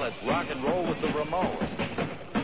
Let's rock and roll with the Ramones.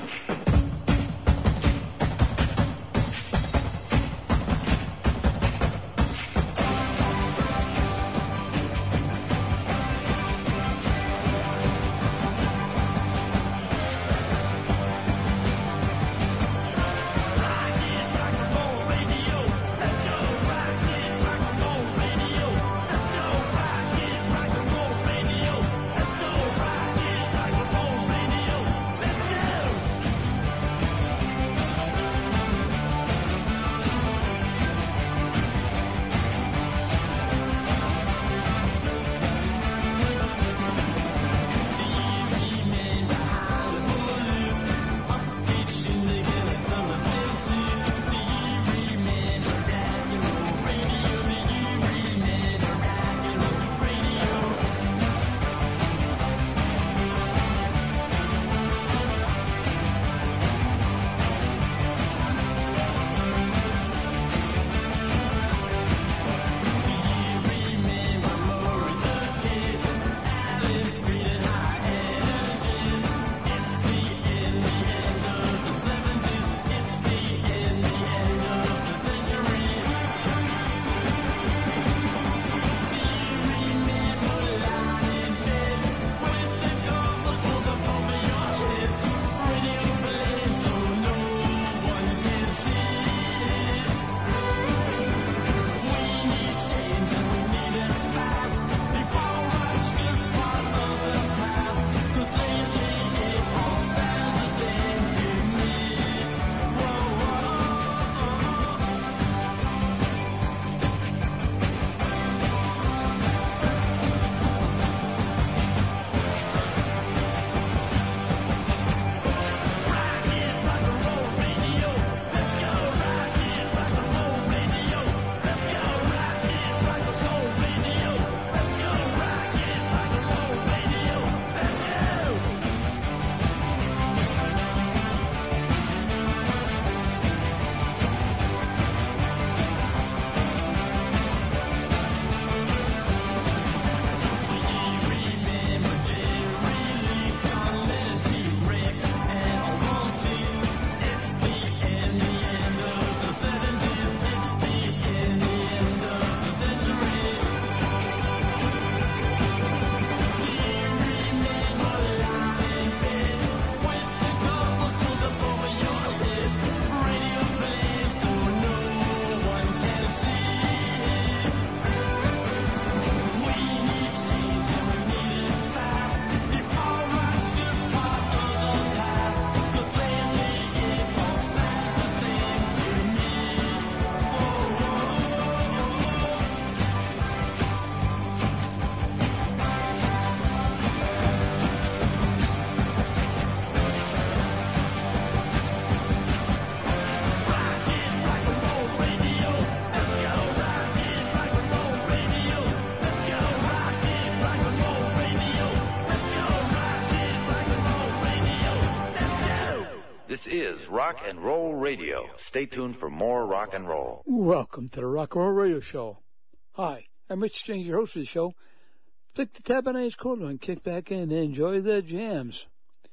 This is Rock and Roll Radio. Stay tuned for more rock and roll. Welcome to the Rock and Roll Radio Show. Hi, I'm Rich James, your host of the show. Flick the tab on Ice Cold and kick back in and enjoy the jams.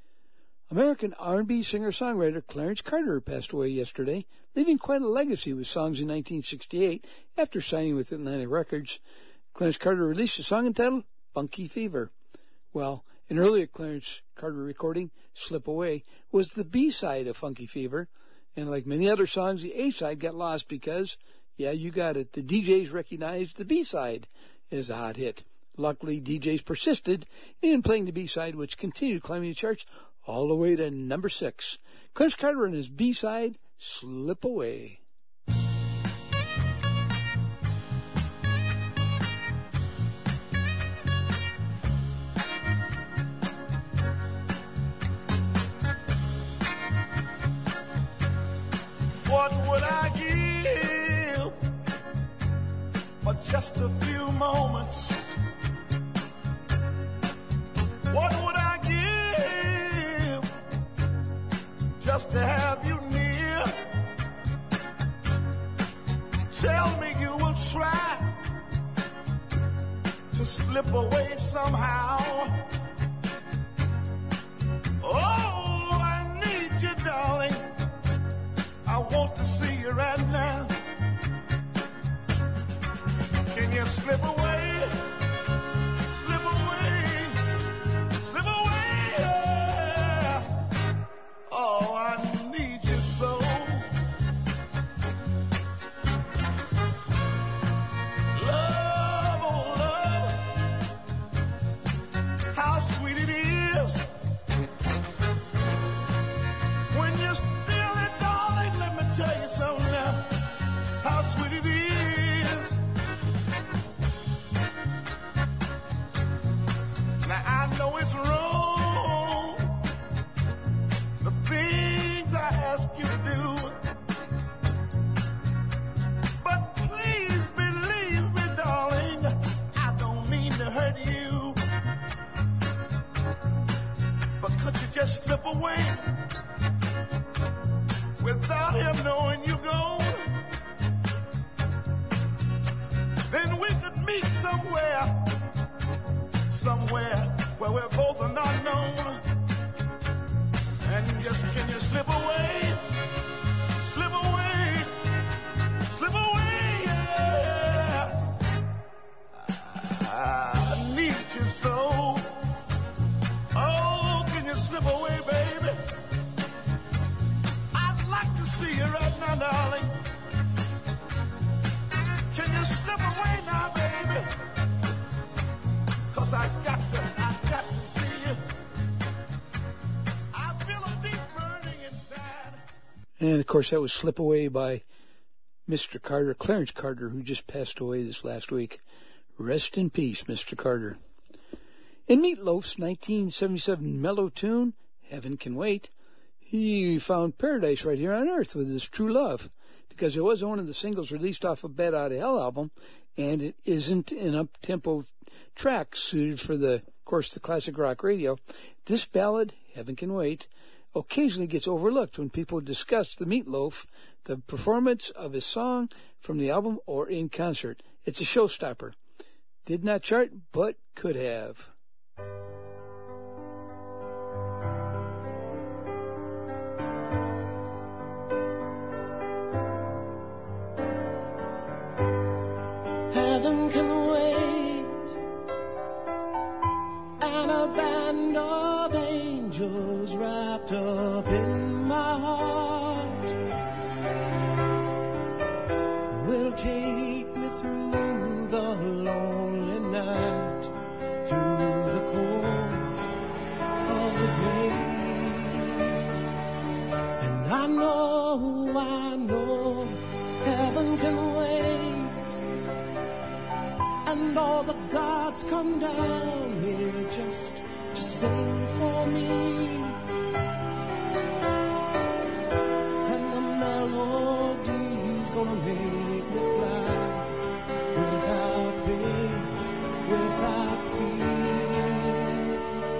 American R&B singer-songwriter Clarence Carter passed away yesterday, leaving quite a legacy with songs in 1968 after signing with Atlantic Records. Clarence Carter released a song entitled Funky Fever. Well, an earlier Clarence Carter recording, Slip Away, was the B-side of Funky Fever, and like many other songs, the A-side got lost because, yeah, you got it, the DJs recognized the B-side as a hot hit. Luckily, DJs persisted in playing the B-side, which continued climbing the charts all the way to number 6. Clarence Carter and his B-side, Slip Away. What would I give for just a few moments? What would I give just to have you near? Tell me you will try to slip away somehow. is. When you steal it, darling, let me tell you something now, how sweet it is. Now I know it's wrong, the things I ask you to do, but please believe me, darling, I don't mean to hurt you. But could you just slip away without him knowing you gone? Then we could meet somewhere where we're both are not known. And just can you slip away, slip away, slip away, yeah. I need you so. Oh, can you slip away, baby? I'd like to see you right now, darling. Can you slip away now, baby? 'Cause I got to see you. I feel a deep burning inside. And, of course, that was Slip Away by Mr. Carter, Clarence Carter, who just passed away this last week. Rest in peace, Mr. Carter. In Meat Loaf's 1977 mellow tune, Heaven Can Wait, he found paradise right here on earth with his true love, because it was one of the singles released off of Bat Out of Hell album, and it isn't an up-tempo track suited for of course, the classic rock radio. This ballad, Heaven Can Wait, occasionally gets overlooked when people discuss the Meat Loaf, the performance of his song from the album, or in concert. It's a showstopper. Did not chart, but could have. Heaven can wait, and a band of angels wrapped up in my heart will take me through the lonely night, through the cold of the grave. And I know heaven can wait, and all the gods come down here just to sing for me. And the melody's gonna make me fly without pain, without fear.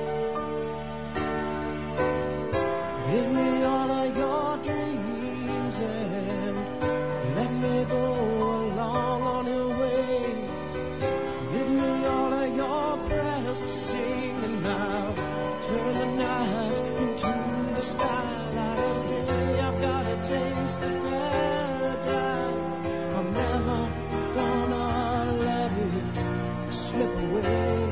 Give me all of your dreams and let me go along on your way. Give me all of your prayers to sing, and I'll turn the night into the skylight of day. I've got a taste of paradise. I'm never gonna let it slip away.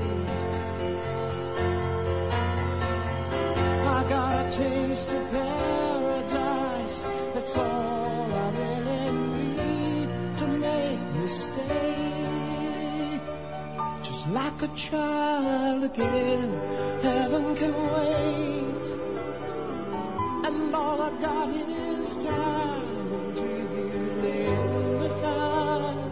I got a taste of paradise. That's all I really need to make me stay. Just like a child again, heaven can wait, and all I got is time to heal in the time.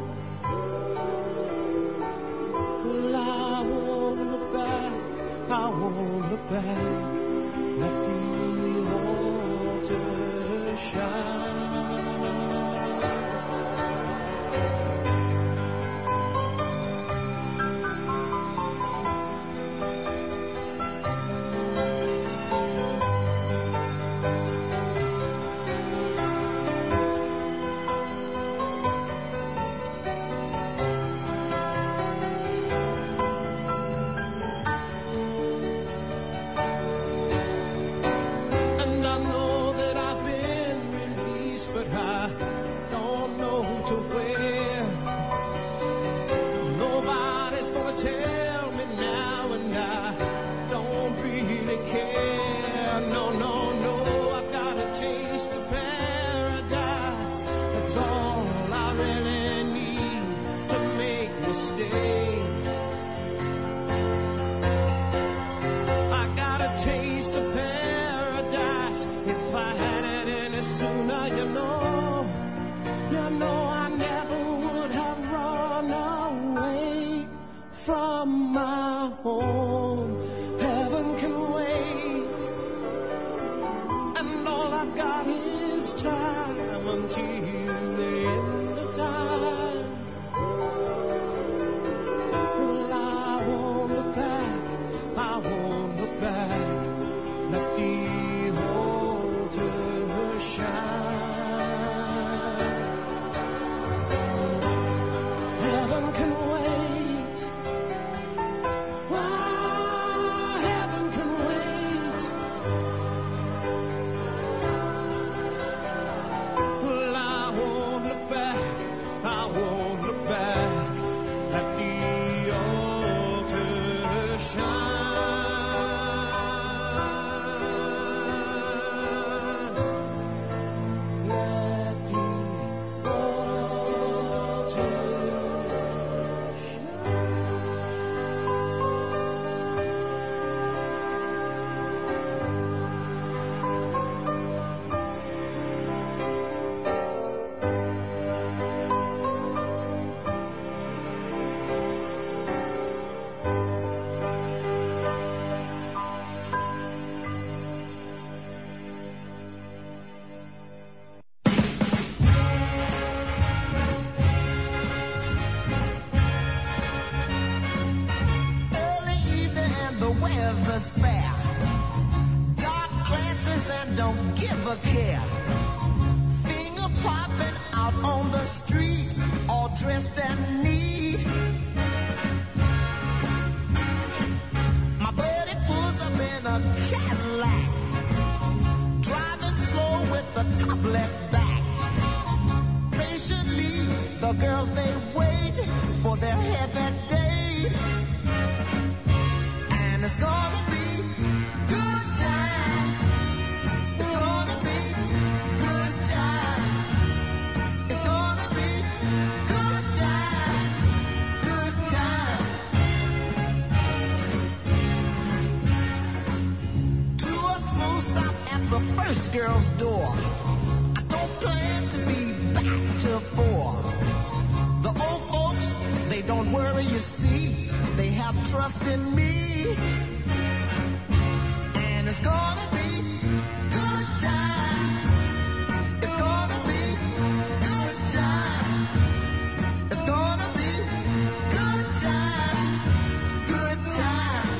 Well, I won't look back, I won't look back. Let the altar shine. And I know that I've been released, but I when the weather's fair. Dark glasses and don't give a care. Finger popping out on the street, all dressed and neat. My buddy pulls up in a Cadillac, driving slow with the top left back. Patiently, the girls they wait for their heavy date. And it's gonna be good times. It's gonna be good times. It's gonna be good times. Good times. To a smooth stop at the first girl's door. I don't plan to be back till 4. The old folks, they don't worry, you see. They have trust in me. And it's gonna be good times. It's gonna be good times. It's gonna be good times. Good times.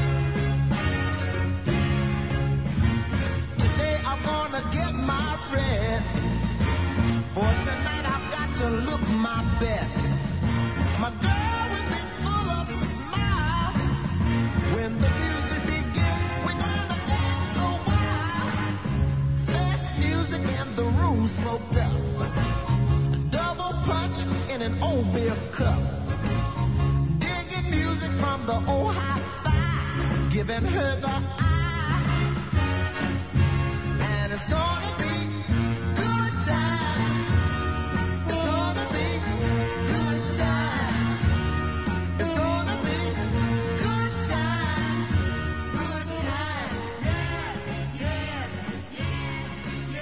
Today I'm gonna get my bread. For tonight I've got to look my best. My girl will be full of smile. When the music begins, we're gonna dance so wild. Fast music and the room smoked up. Double punch in an old beer cup. Digging music from the old hi-fi, giving her the eye. And it's gonna be good time. It's gonna be good time. It's gonna be good time. Good time. Yeah, yeah, yeah,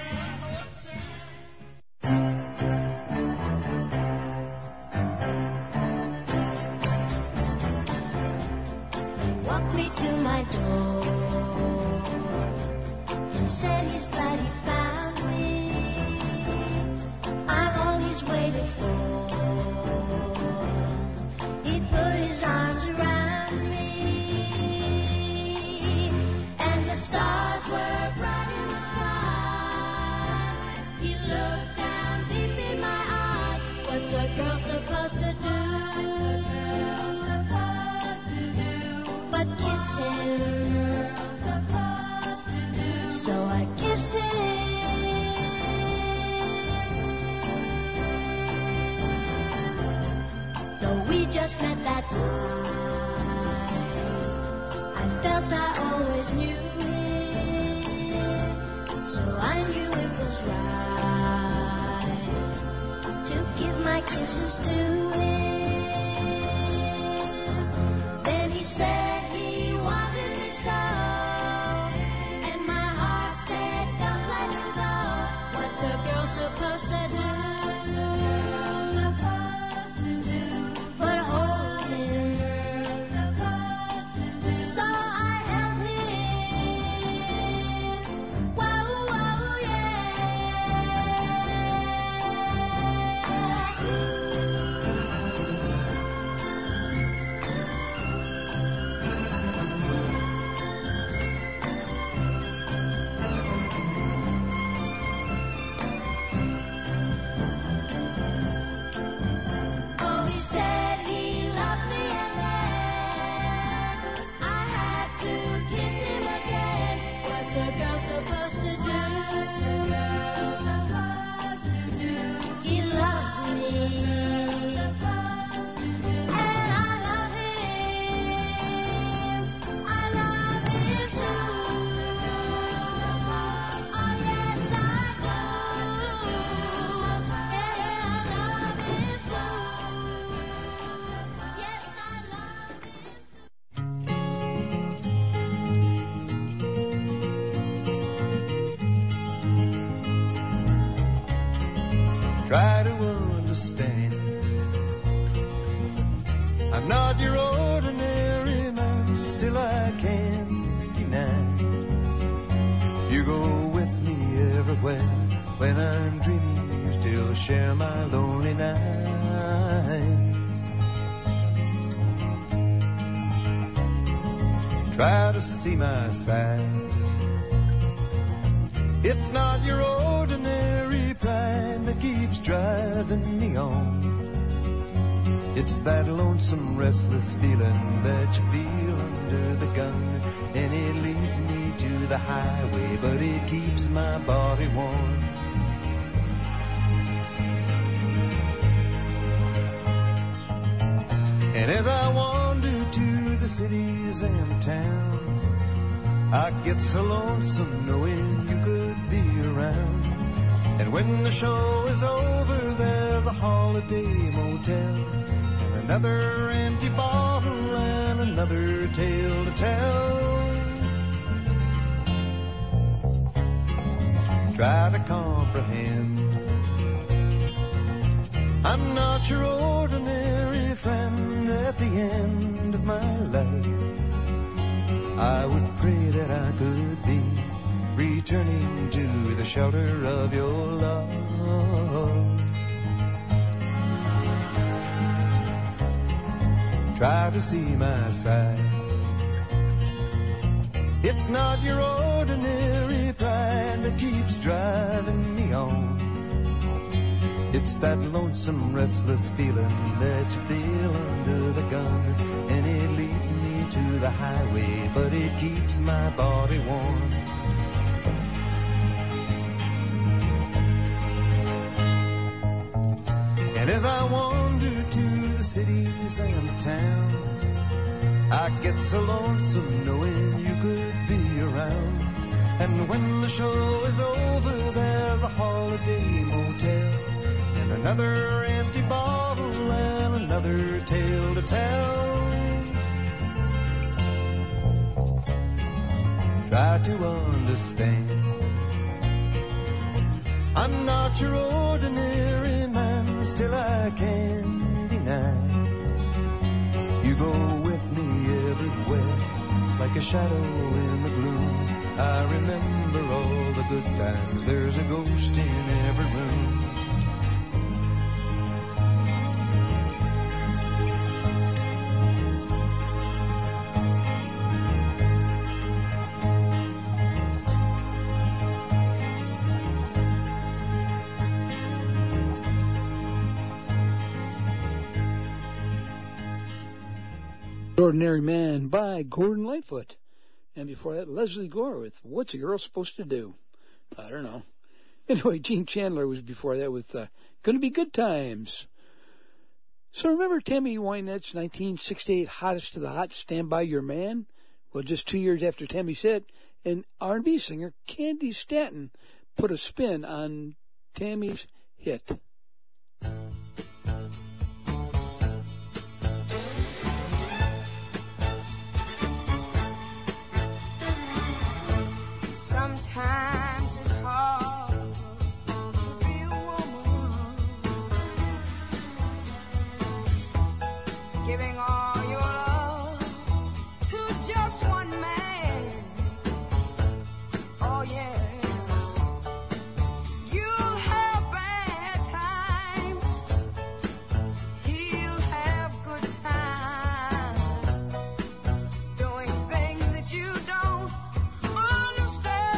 He walked me to my door and said he's glad he found me. I'm all he's waited for. He put his arms around me, and the stars were bright in the sky. He looked down deep in my eyes. What's a girl supposed to do? But kiss him. So I kissed him. Though we just met that night, I felt I always knew him. So I knew it was right to give my kisses to him. Then he said he wanted me so, and my heart said, don't let him go. What's a girl supposed to do? But hold him. So I held him. Whoa, whoa, Oh, he said he loved me, and then I had to kiss him again. What's a girl supposed to do? He loves me, and I love him. I love him too. Oh, yes, I do. Yeah, I love him too. Yes, I love him too. Try to understand. I'm not your ordinary man, still I can't deny. You go with me everywhere. When I'm dreaming, you still share my lonely nights. try to see my side. It's not your ordinary pride that keeps driving me on. It's that lonesome, restless feeling that you feel under the gun. And it leads me to the highway, but it keeps my body warm. And as I wander to the cities and towns, I get so lonesome knowing you could be around. And when the show is over, there's a holiday motel, and another empty bottle and another tale to tell. Try to comprehend, I'm not your ordinary friend at the end of my life. I would pray that I could be returning to the shelter of your love. Try to see my side. It's not your ordinary pride that keeps driving me on. It's that lonesome, restless feeling that you feel under the gun. And it leads me to the highway, but it keeps my body warm. And as I wander to the cities and the towns, I get so lonesome knowing you could be around. And when the show is over, there's a holiday motel, and another empty bottle and another tale to tell. Try to understand, I'm not your ordinary man, still I can't deny. You go with me everywhere, like a shadow in the gloom. I remember all the good times, there's a ghost in every room. Ordinary Man by Gordon Lightfoot. And before that, Leslie Gore with What's a Girl Supposed to Do? I don't know. Anyway, Gene Chandler was before that with Gonna Be Good Times. So remember Tammy Wynette's 1968 Hottest to the Hot, Stand By Your Man? Well, just 2 years after Tammy's hit, and R&B singer Candy Stanton put a spin on Tammy's hit. Sometimes it's hard to be a woman, giving all your love to just one man. Oh yeah, you'll have bad times, he'll have good times, doing things that you don't understand.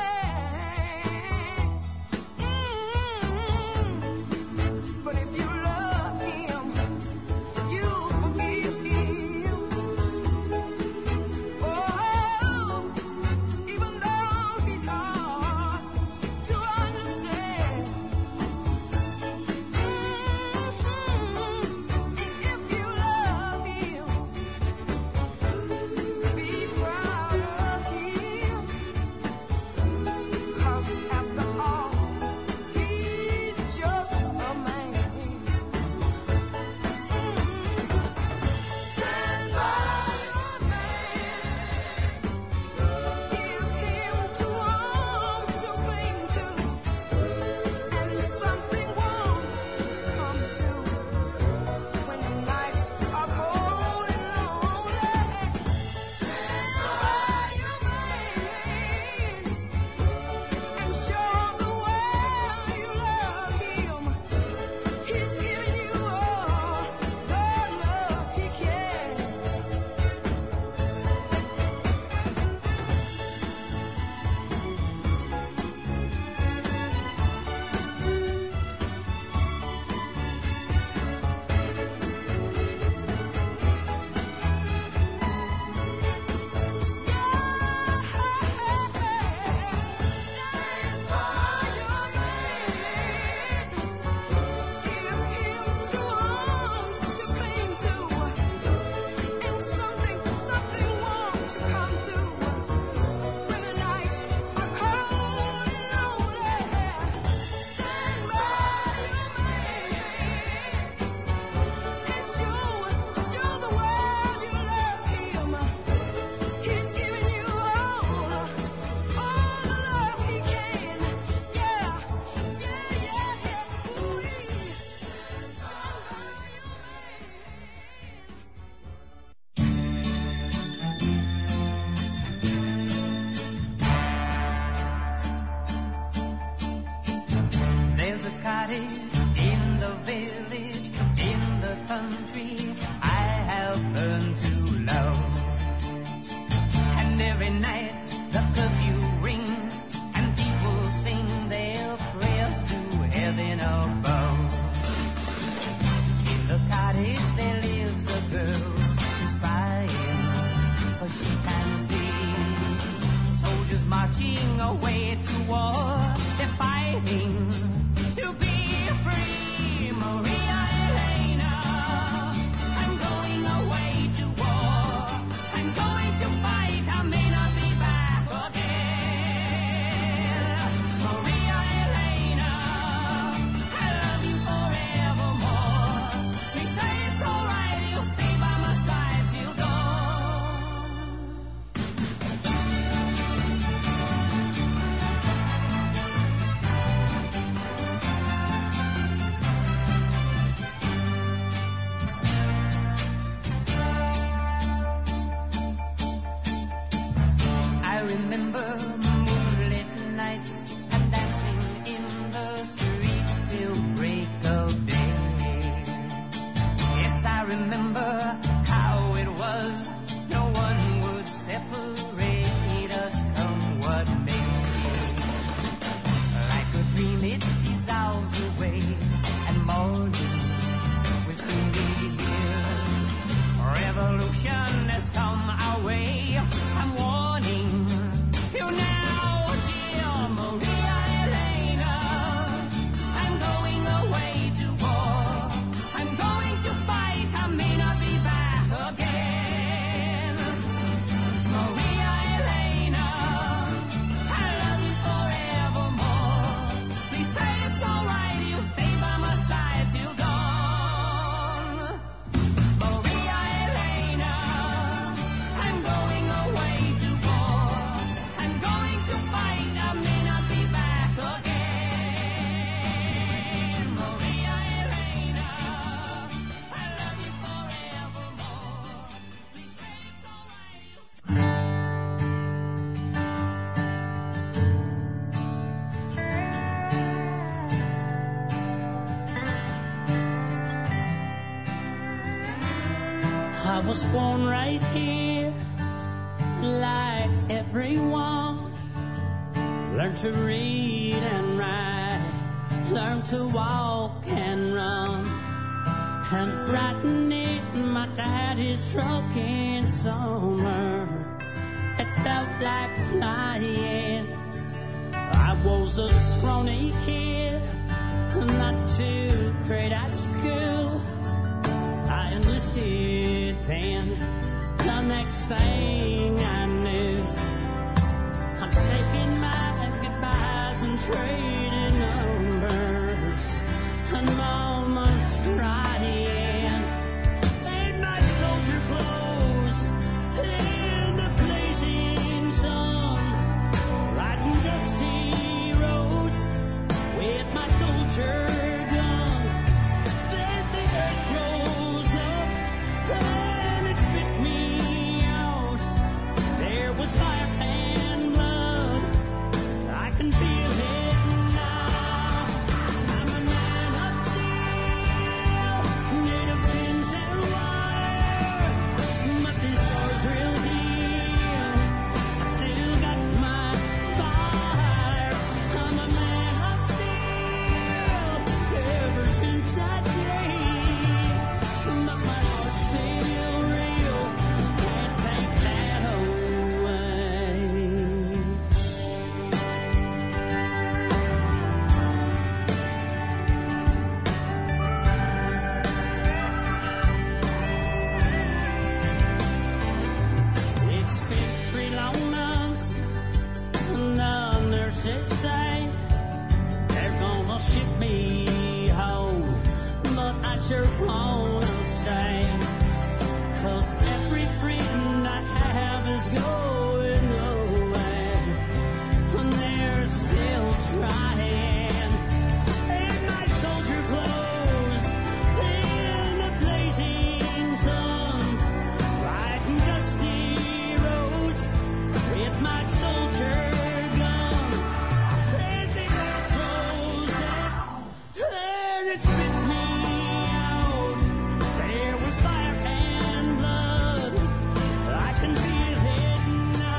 But if you love him, you forgive him. Oh, soldiers marching away to war. They're fighting to be free. Maria Elena, I'm going away to war. I'm going to fight, I may not be back again. Maria Elena, I love you forevermore. Please say it's alright, you'll stay by my side till dawn. I remember moonlit nights and dancing in the streets till break of day. Yes, I remember how it was. No one would separate us come what may. Like a dream it dissolves away, and morning will soon be here. Revolution has come our way. I'm warning you now, dear Maria Elena. I'm going away to war. I'm going to fight, I may not be back again. Maria Elena, I love you forevermore. Please say it's alright, you'll stay by my side till dawn. Maria Elena, I'm going away to war. I'm going to fight, I may not be back again. Maria Elena, I love you forevermore. Please say it's alright, you'll stay. I was born right here, like everyone. Learn to read and write, learn to walk and run. And writing in my daddy's truck in summer, it felt like flying. I was a scrawny kid, not too great at school. I enlisted then, the next thing I knew, I'm saying my goodbyes and trading numbers, and mama's crying. In my soldier clothes, in the blazing sun, riding dusty roads with my soldier gun. Then the earth rose up and it spit me out. There was fire and blood, I can feel it now. I'm a man of steel, made of pins and wire, but these scars real deep, I still got my fire. I'm a man of steel, ever since that day, but my heart's still real, can't take that away. It's been 3 long months, and the nurses say they're gonna ship me home, but I sure wanna stay, 'cause every friend I have is going away, and they're still trying. In my soldier clothes, in the blazing sun, riding dusty roads with my soldier gun. Then the earth rose up, and it spit me out. There was fire and blood, I can feel it now.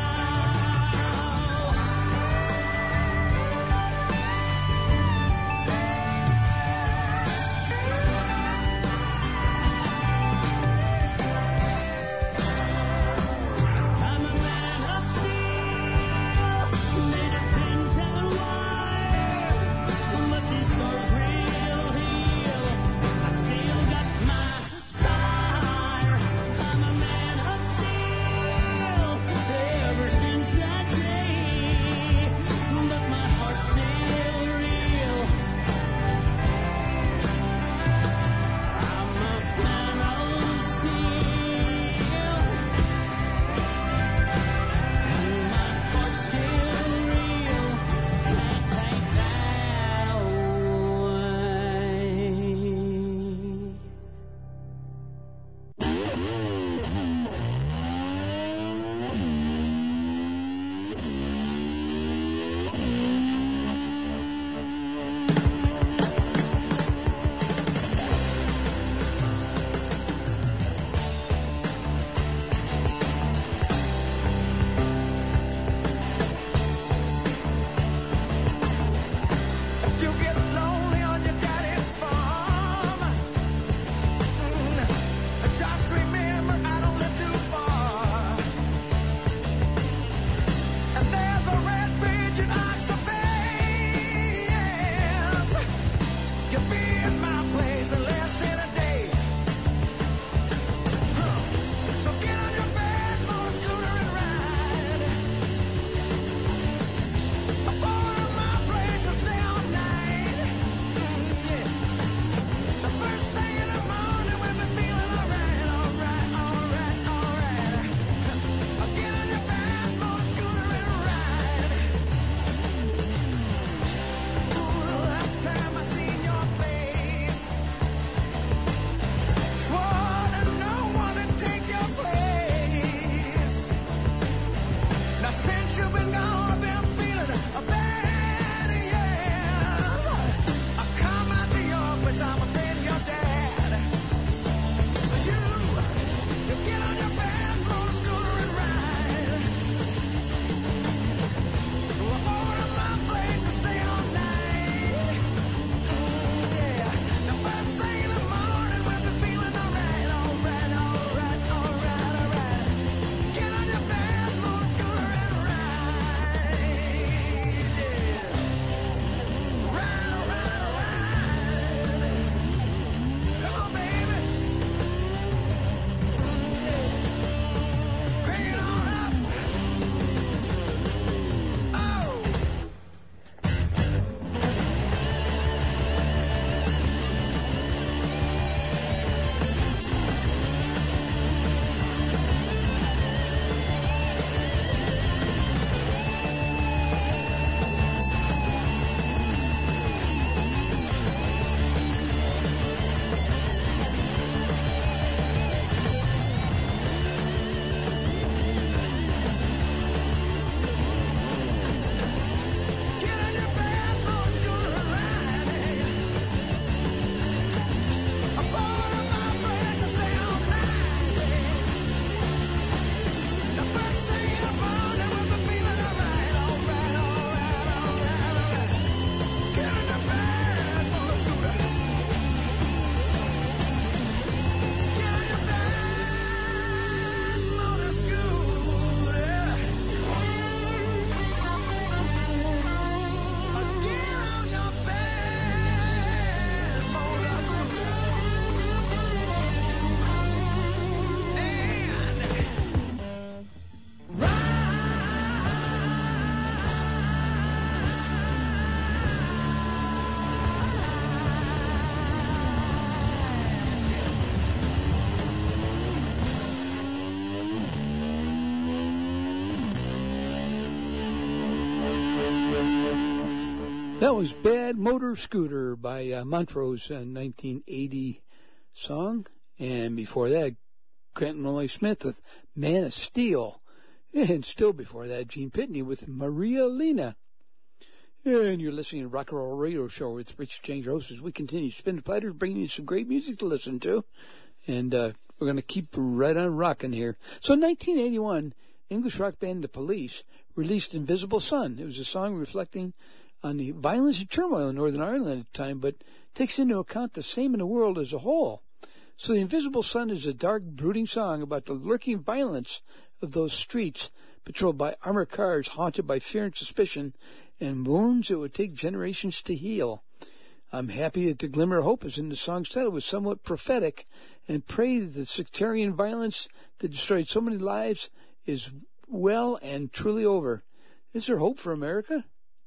That was Bad Motor Scooter by Montrose, a 1980 song. And before that, Grant Molly Smith with Man of Steel. And still before that, Gene Pitney with Maria Lena. And you're listening to Rock and Roll Radio Show with Rich James Rose as we continue to spin the platters, bringing you some great music to listen to. And we're going to keep right on rocking here. So in 1981, English rock band The Police released Invisible Sun. It was a song reflecting on the violence and turmoil in Northern Ireland at the time, but takes into account the same in the world as a whole. So The Invisible Sun is a dark, brooding song about the lurking violence of those streets patrolled by armored cars haunted by fear and suspicion and wounds that would take generations to heal. I'm happy that the glimmer of hope is in the song's title. It was somewhat prophetic and pray that the sectarian violence that destroyed so many lives is well and truly over. Is there hope for America?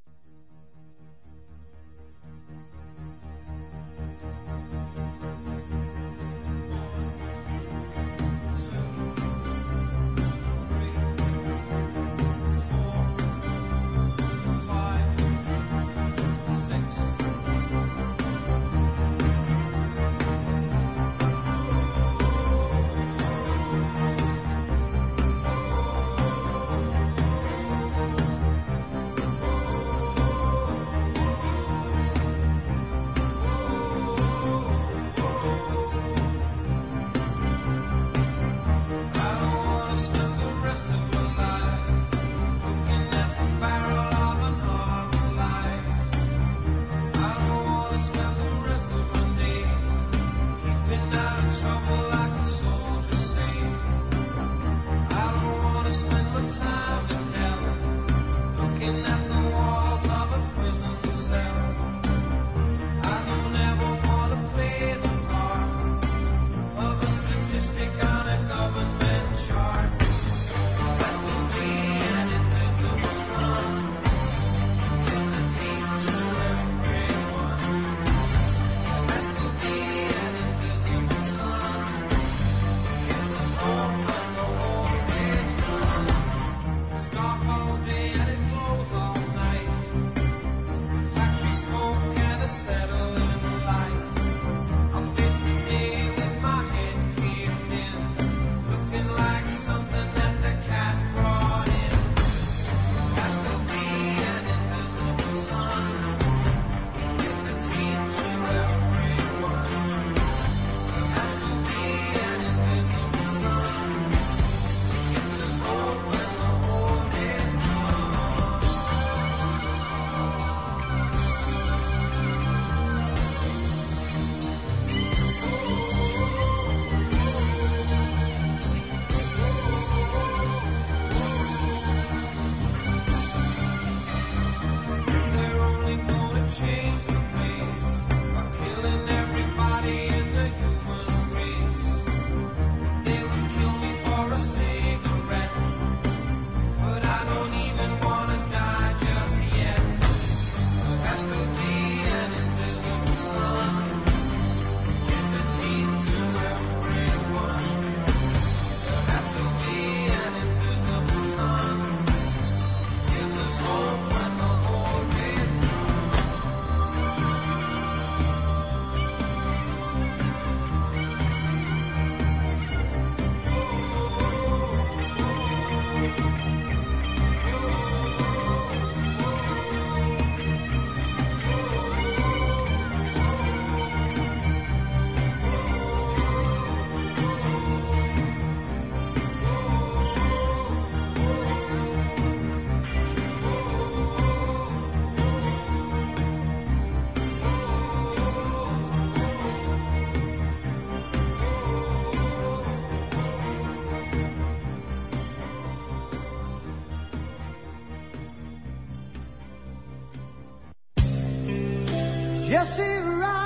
Jesse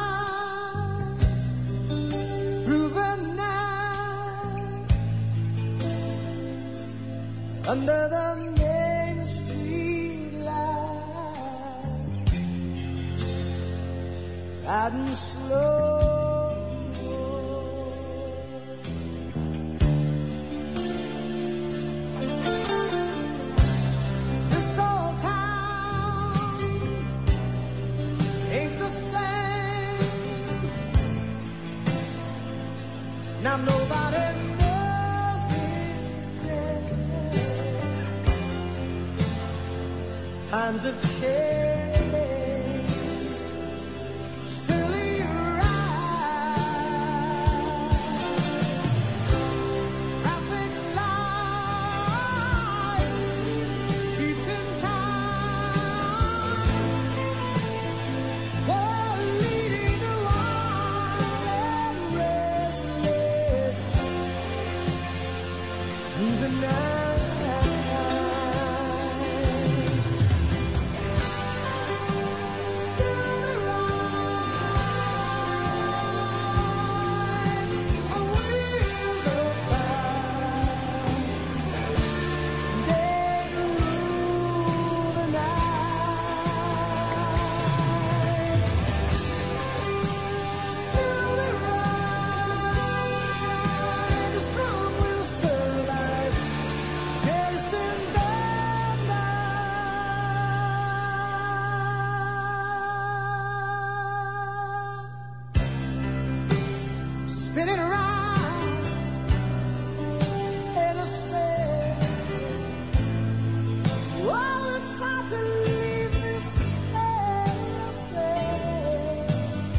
rides through the night under the main street light, riding slow. This old town Times have changed. Still your eyes, traffic lights, keeping time, while leading the wild and restless through the night. Spinning around in a spin. Oh, it's hard to leave this state.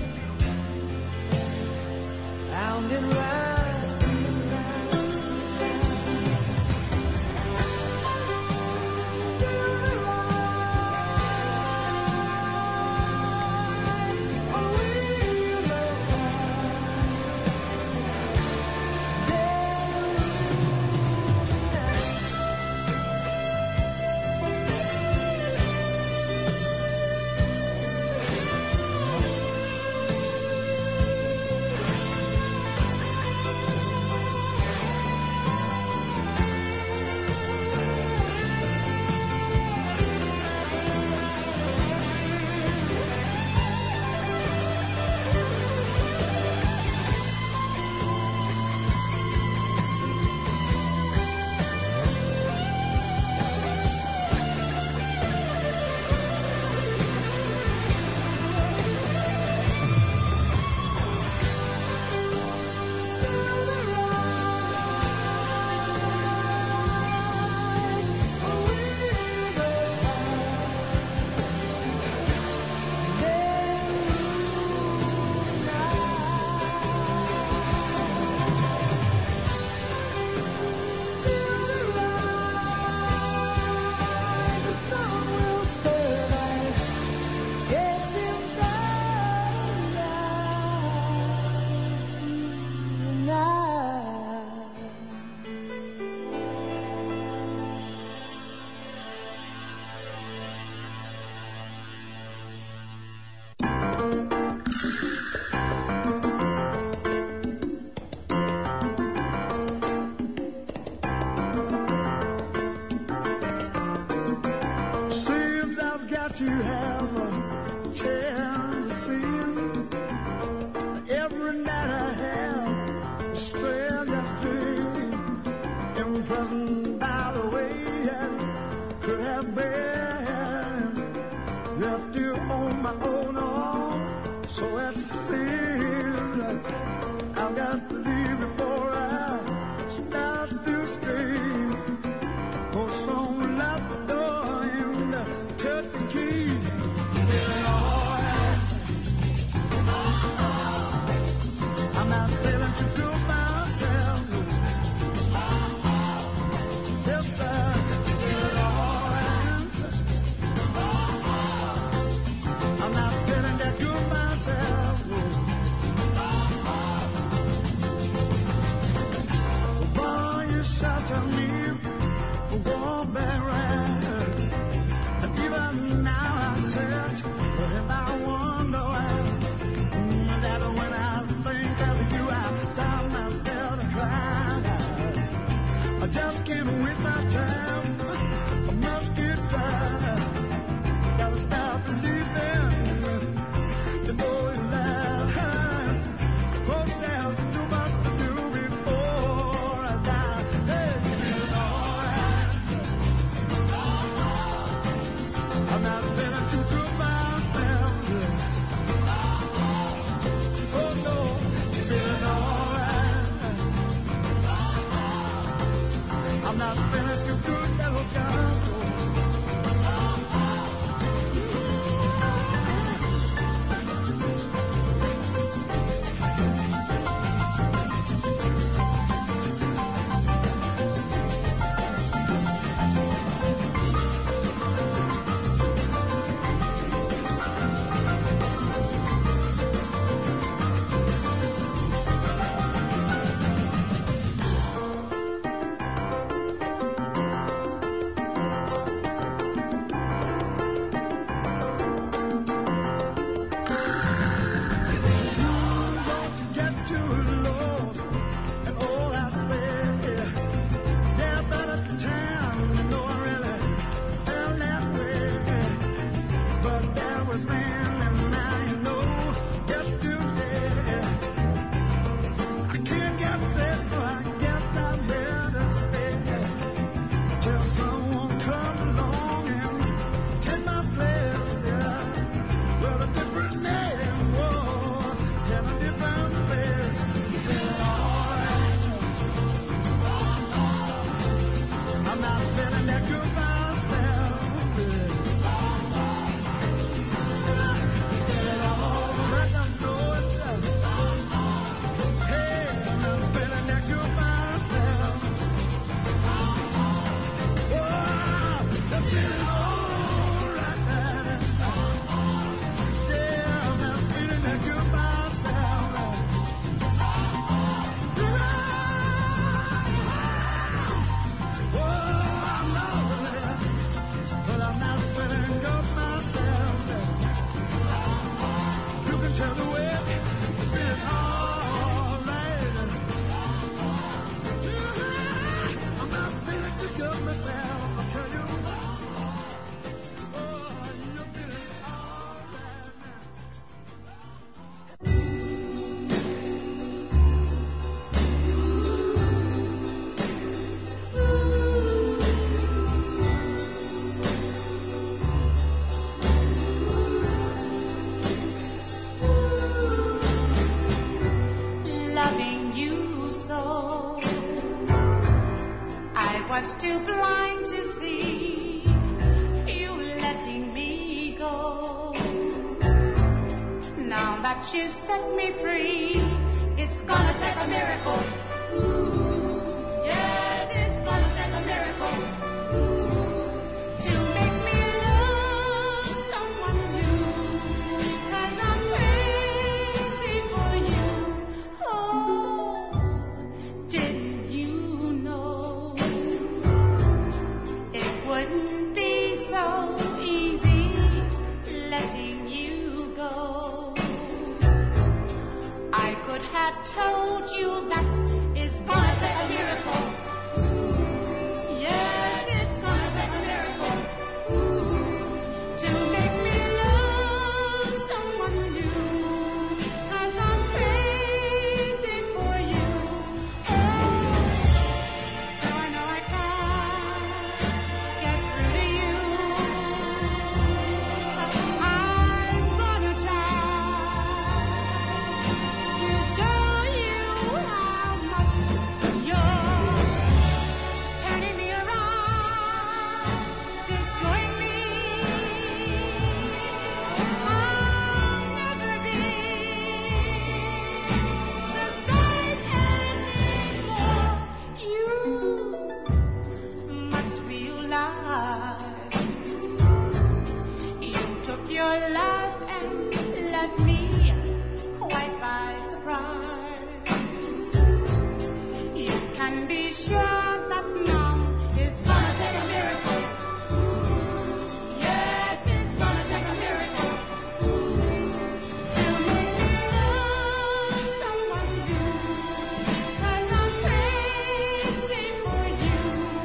Round and round and round and round. Still the ride. Oh, wheels of to have a chance to see you. Every night I have a stranger's dream, imprisoned by the way I could have been left you on my own arm. So it seems like I've got to leave before I start to scream. For someone locked the door and took the key. Feeling alright. I'm not feeling too good myself. Yes, I'm feeling alright. I'm not feeling that good myself. that you set me free. It's gonna take a miracle. Ooh, yes, it's gonna take a miracle. To make me love someone new. 'Cause I'm crazy for you. Oh, didn't you know it wouldn't be so easy letting you go? I could have told you that it's gonna take a miracle. Yes, it's gonna take a miracle to make me love someone new. 'Cause I'm crazy for you. Oh, I know I can't get through to you. I'm gonna try to show you how much you're turning me around, destroying me. I'll never be the same anymore. You must realize you took your love and left me quite by surprise. You can be sure that now it's gonna take a miracle. Yes, it's gonna take a miracle to make me love someone new. 'Cause I'm crazy for you.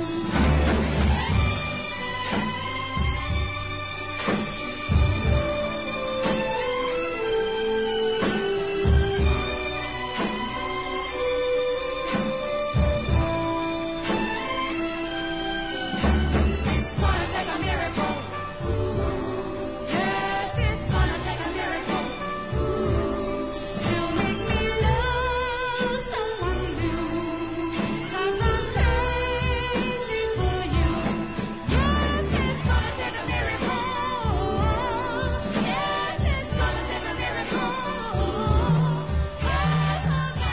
It's gonna take a miracle. Yes, it's gonna take a miracle to make me love someone new. 'Cause I'm crazy for you. Yes, it's gonna take a miracle. Yes, it's gonna take a miracle. Yes, it's gonna take a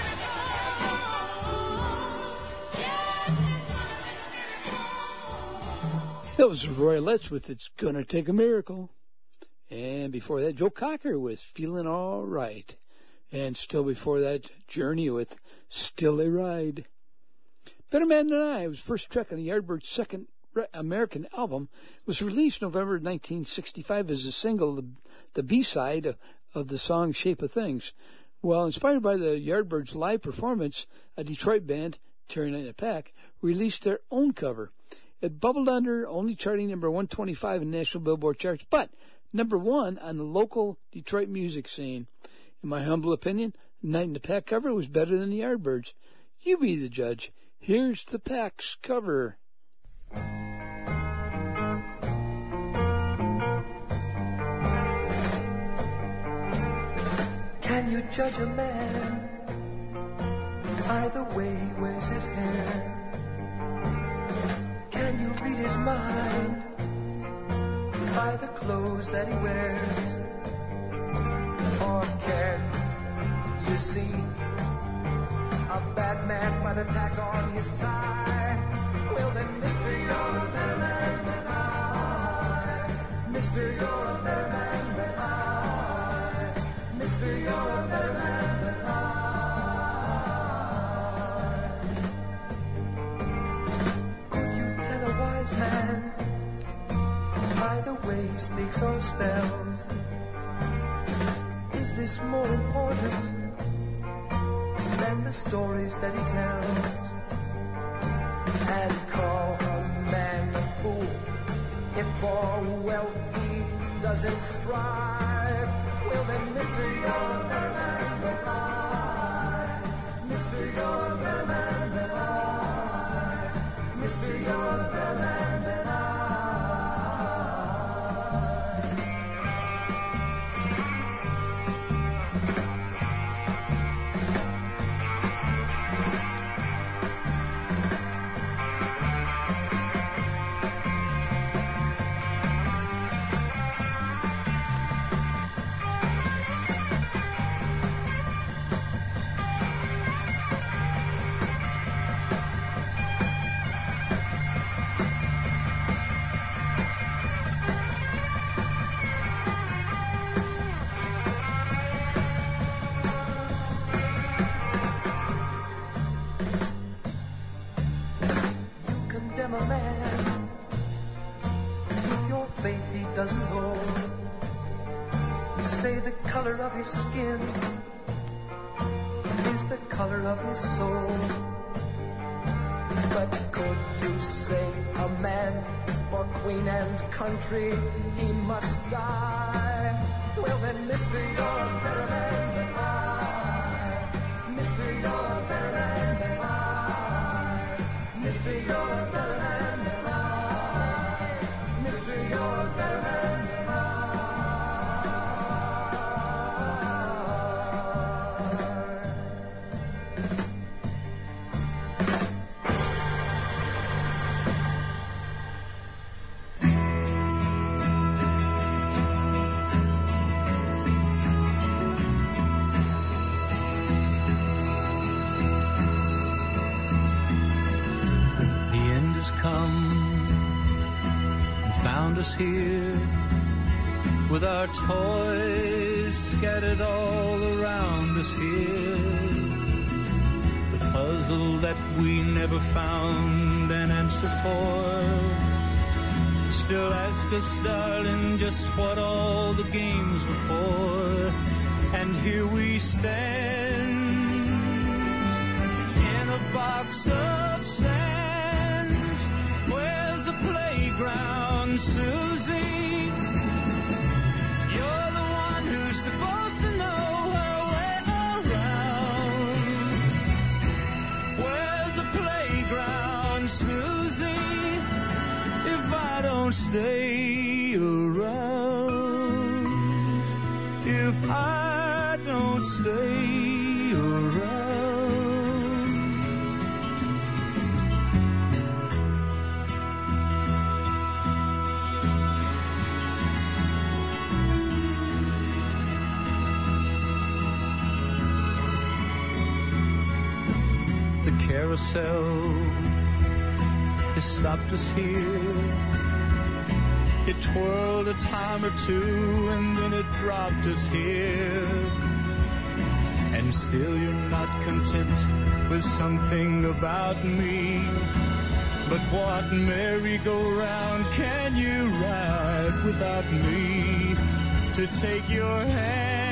miracle. Yes, it's gonna take a miracle. That was the Royalettes with It's Gonna Take a Miracle. And before that, Joe Cocker with Feeling All Right. And still before that, Journey with Still a Ride. Better Man Than I was first track on the Yardbirds' second American album. It was released November 1965 as a single, the B-side of the song Shape of Things. Well, inspired by the Yardbirds' live performance, a Detroit band, Terry Knight and the Pack, released their own cover. It bubbled under, only charting number 125 in national Billboard charts, but number one on the local Detroit music scene. In my humble opinion, Knight and the Pack cover was better than the Yardbirds. You be the judge. Here's the Pack's cover. Can you judge a man by the way he wears his hair? Can you read his mind by the clothes that he wears? Or can you see a bad man by the tack on his tie? Well then, mister, you're a better man than I. Mister, you're a better man than I. Mister, you're a better man than I. Could you tell a wise man by the way he speaks or spells? Is this more important than the stories that he tells? And call a man a fool if for wealth he doesn't strive? Well then, mister, you're a better man than I. Mister, you're a better man than I. Mister, you're a better man than I. doesn't hold. You say the color of his skin is the color of his soul. But could you say a man for queen and country, he must die? Well then, mister, you're a better man than I. Mister, you're a better man than I. Mister, you're a better man than I. Mister, you're a better man than I. Come and found us here with our toys scattered all around us here. The puzzle that we never found an answer for still ask us, darling, just what all the games were for. And here we stand in a box of sand. Where's the playground, Susie? You're the one who's supposed to know her way around. Where's the playground, Susie? If I don't stay around, if I don't stay around. Carousel has stopped us here. It twirled a time or two and then it dropped us here. And still you're not content with something about me. But what merry-go-round can you ride without me to take your hand?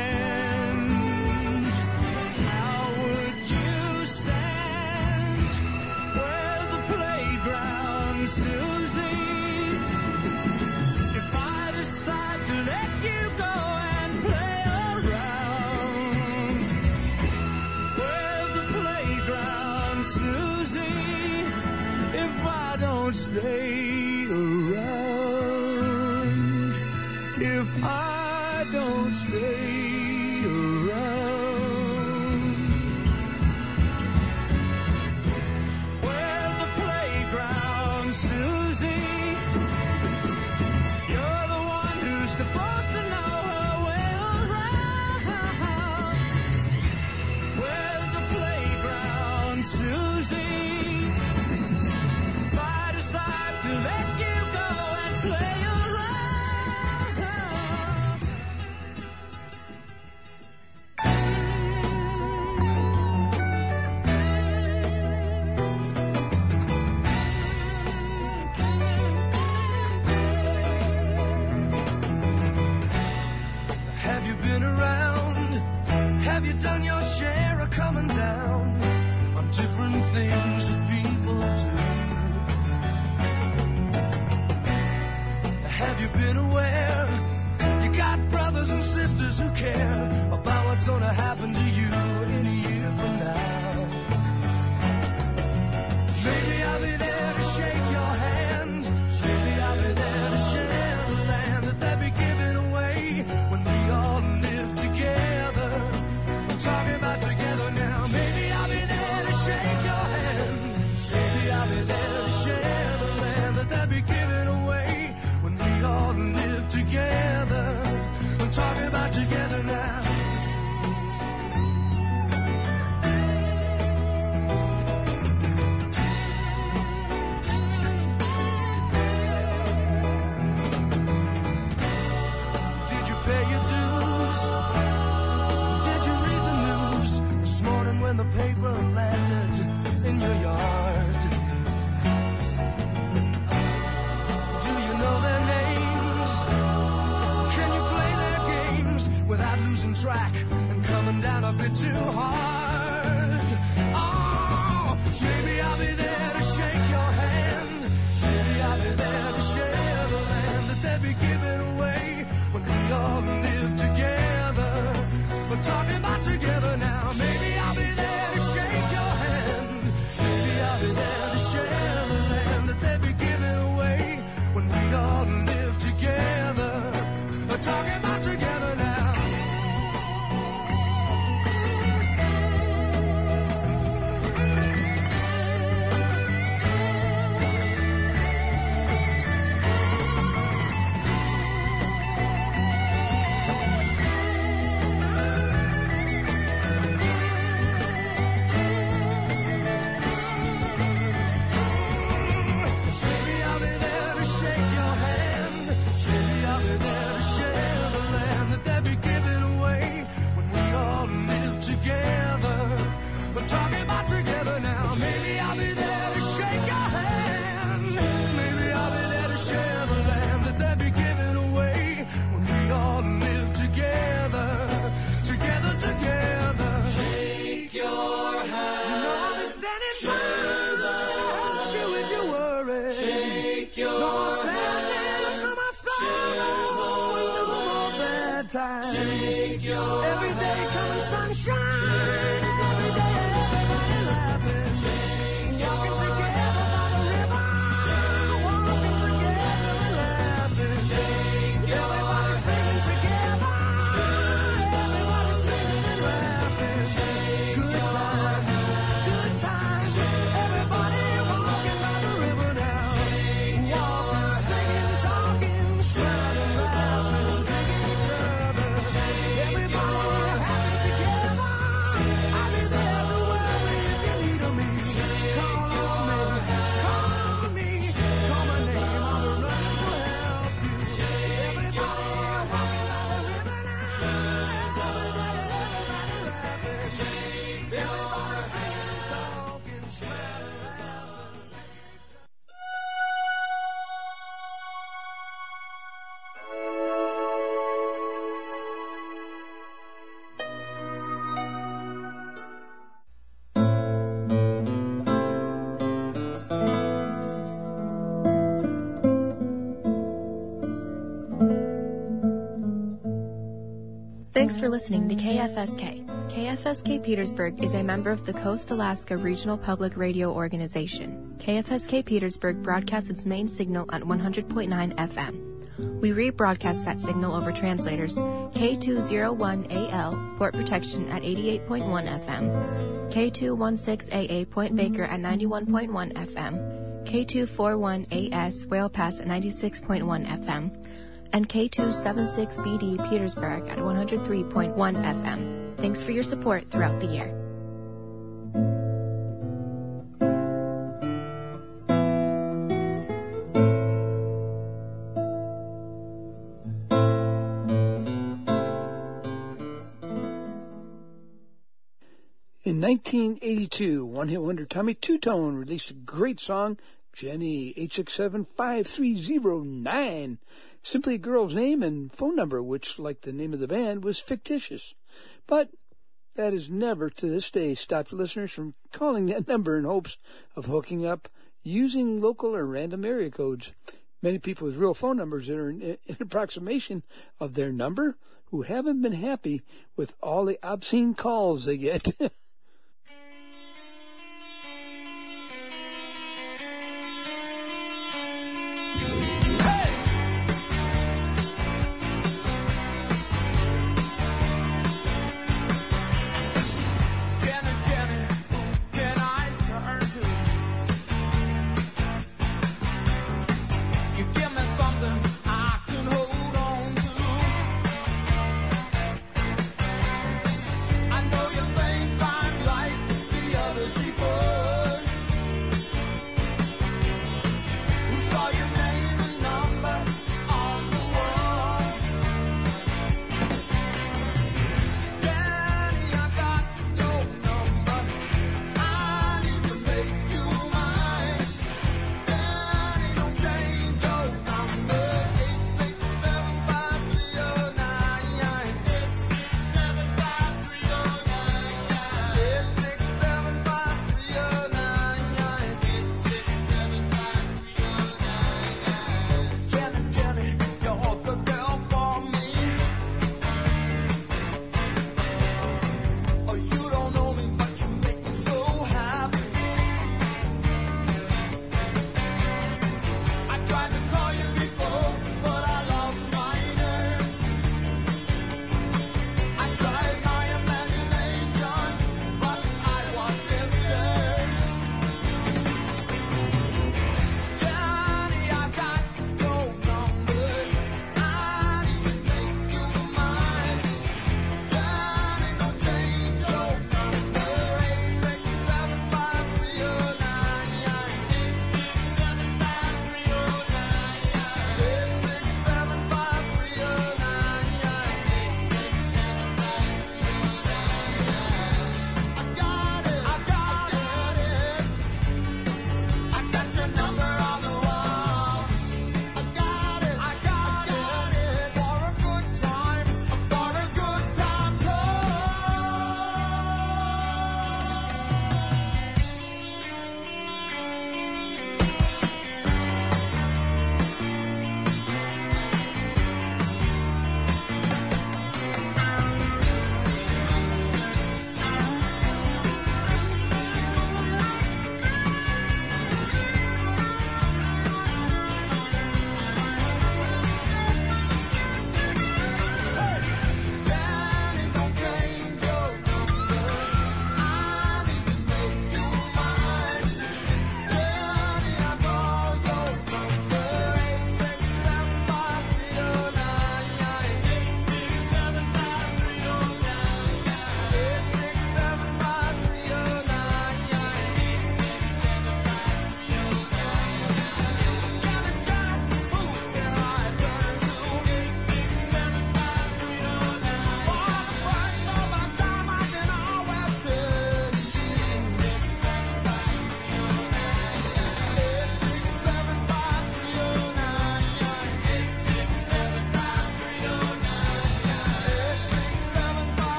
Susie, if I decide to let you go and play around, where's the playground, Susie, if I don't stay around, if I don't stay around? Susie, you're the one who's supposed to know her way around. Where's the playground, Susie? If I decide to let you go and play Have you done your share of coming down on different things that people do? Have you been aware you got brothers and sisters who care about what's gonna happen to you in a year from now? Maybe I'll be there to shake your hand. Maybe I'll be there to share the land that they'll be giving away when we all live together. Talking about together now. Maybe I'll be there to shake your hand. Maybe I'll be there to share the land that they'll be giving away when we all live together. I'm talking about together now. a bit too hard. Oh, maybe I'll be there to shake your hand. Maybe I'll be there to share the land that they'll be giving away when we all live together. We're talking about together now. Maybe I'll be there to shake your hand. Maybe I'll be there to share the land that they'll be giving away when we all live together. We're talking about together now. We're talking about together now. Maybe I'll be there to shake your hand. Maybe I'll be there to share the land that they'll be giving away when we all live together. Together, together. Shake your hand. You know I'll be standing share by you if you worry. Shake your no more sadness, no more sorrow, no more bad times. Shake your every day comes sunshine. Thanks for listening to KFSK. KFSK Petersburg is a member of the Coast Alaska Regional Public Radio Organization. KFSK Petersburg broadcasts its main signal at 100.9 FM. We rebroadcast that signal over translators K201AL, Port Protection at 88.1 FM, K216AA, Point Baker at 91.1 FM, K241AS, Whale Pass at 96.1 FM, and K276BD Petersburg at 103.1 FM. Thanks for your support throughout the year. In 1982, one-hit wonder Tommy Two-Tone released a great song, Jenny, 867-5309. Simply a girl's name and phone number, which, like the name of the band, was fictitious. But that has never, to this day, stopped listeners from calling that number in hopes of hooking up using local or random area codes. Many people with real phone numbers that are an approximation of their number who haven't been happy with all the obscene calls they get. I know you think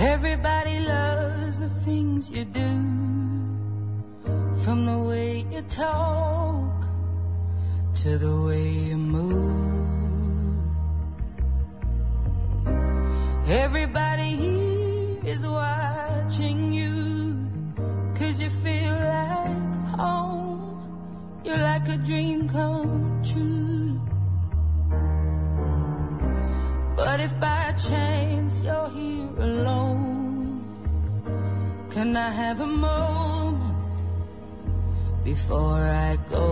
Everybody loves the things you do, from the way you talk to the way you move. Everybody here is watching you, 'cause you feel like home. You're like a dream come true. But if by chance you're here alone, can I have a moment before I go?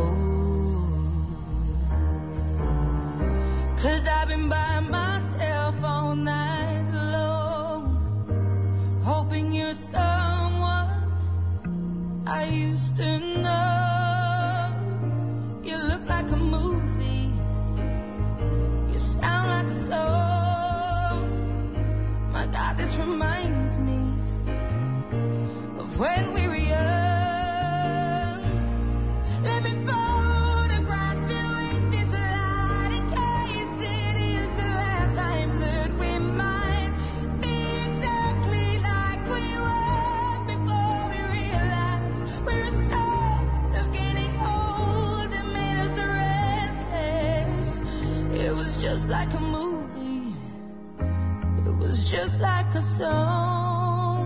'Cause I've been by myself all night long, hoping you're someone I used to know. You look like a movie, you sound like a song. My God, this reminds me of when we were young. Let me photograph you in this light, in case it is the last time that we might be exactly like we were before we realized we're a sort of getting old and made us restless. It was just like a movie, it was just like a song.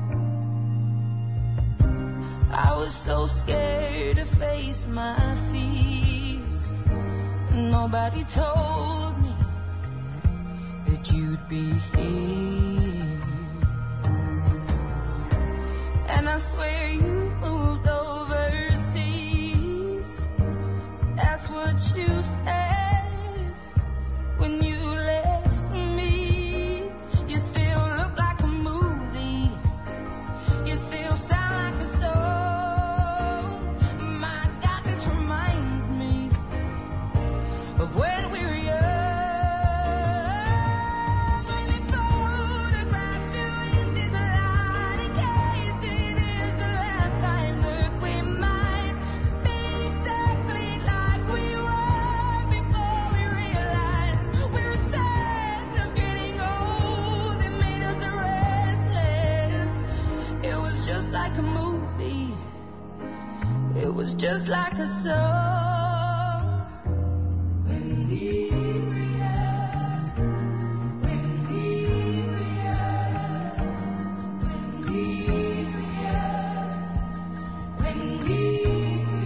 I was so scared to face my fears, and nobody told me that you'd be here. And I swear you moved overseas, that's what you said when you left me. You still look like a movie, you still sound like a song. My God, this reminds me of when we were young. Let me photograph you in this light, in case it is the last time that we might be exactly like we were before we realized we're sad of getting old and made us restless. It was just like a movie, it was just like a song. When we were young, when we were young, when we were young, when we were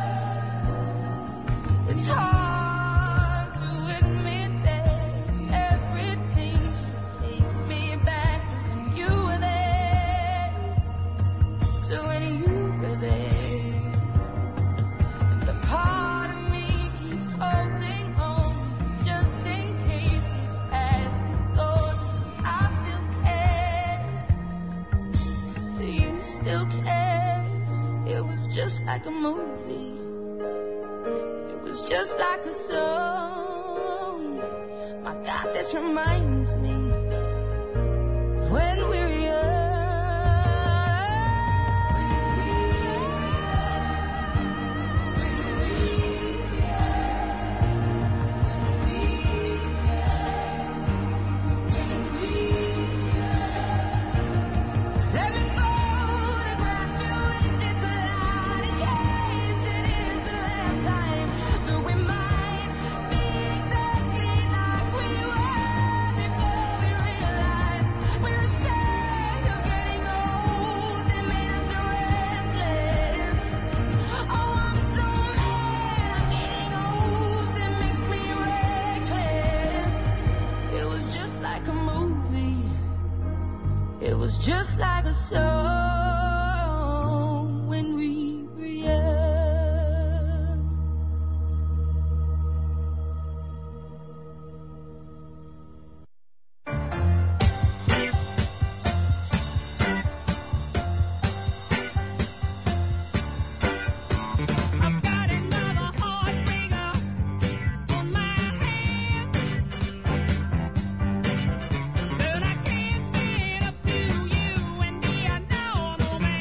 young. It's hard to admit that everything just takes me back to when you were there, to when you were there. And a part of me keeps holding on, just in case as it goes, 'cause I still care. Do you still care? It was just like a movie, it was just like a song. My God, this reminds me of when we were young. Let me photograph you in this light, in case it is the last time that we might be exactly like we were before we realized we're sad of getting old and made us restless. Oh, I'm so mad I'm getting old, it makes me reckless. It was just like a movie, it was just like a song when we were young. I've got another heartbreaker on my hands, but I can't stand up to you, and I know no man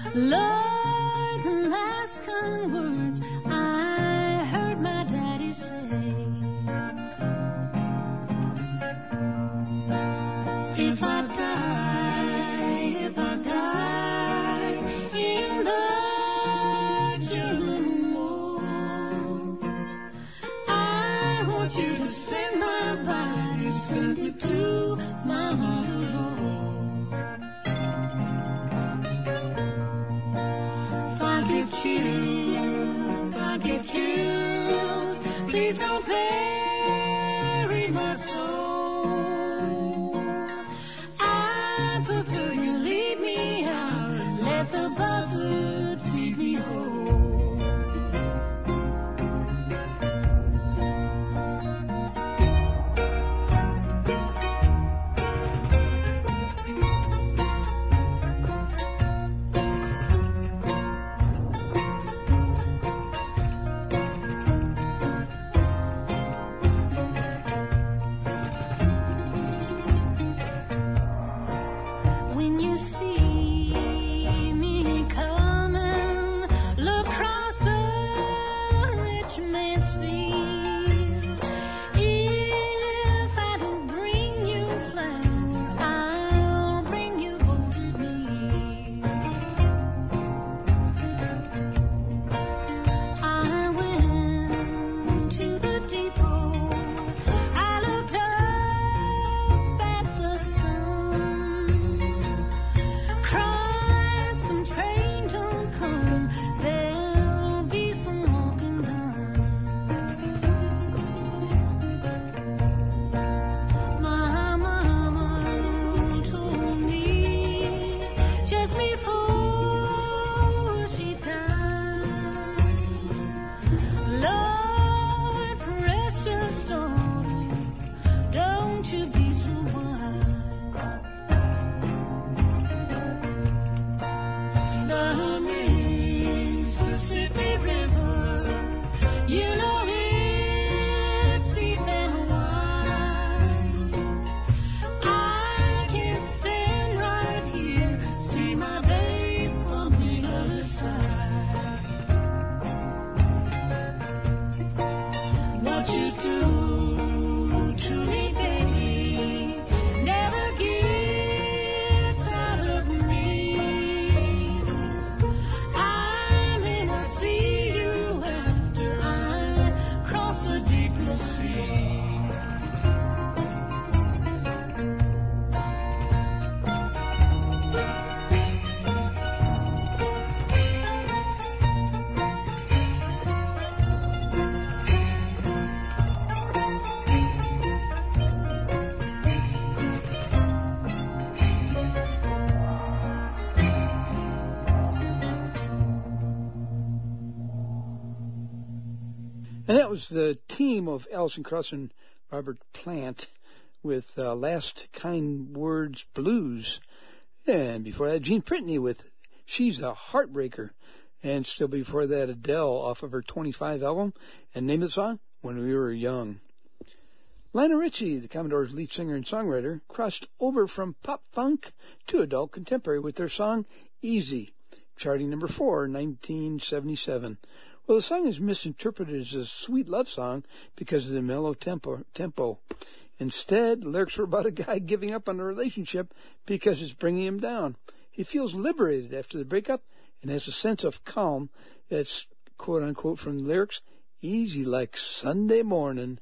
Lord, the last kind words I heard my daddy say. If I die in the German war, I want you to send my body simply to my mother-in-law. If I get killed, please don't bury my soul. I prefer you leave me out and let the buzzards seek me home. When you see me coming, look across the rich man's field. If I don't bring you flour, I'll bring you bolted meal. I went to the depot, I looked up at the sun, cried some train don't come, there'll be some walking done. My mama told me just before she died, Lord, precious daughter, don't you be so wild. The Mississippi River, you know it's deep and wide. I can stand right here, see my babe from the other side. What you do to me, baby, never gets out of me. I may not see you after I cross the deep blue sea. And that was the team of Alison Krauss and Robert Plant with Last Kind Words Blues. And before that, Gene Pritney with She's a Heartbreaker. And still before that, Adele off of her 25 album. And name of the song, When We Were Young. Lionel Richie, the Commodores' lead singer and songwriter, crossed over from pop funk to adult contemporary with their song Easy, charting number 4 in 1977. Well, the song is misinterpreted as a sweet love song because of the mellow tempo. Instead, the lyrics were about a guy giving up on a relationship because it's bringing him down. He feels liberated after the breakup and has a sense of calm that's, quote-unquote, from the lyrics, easy like Sunday morning.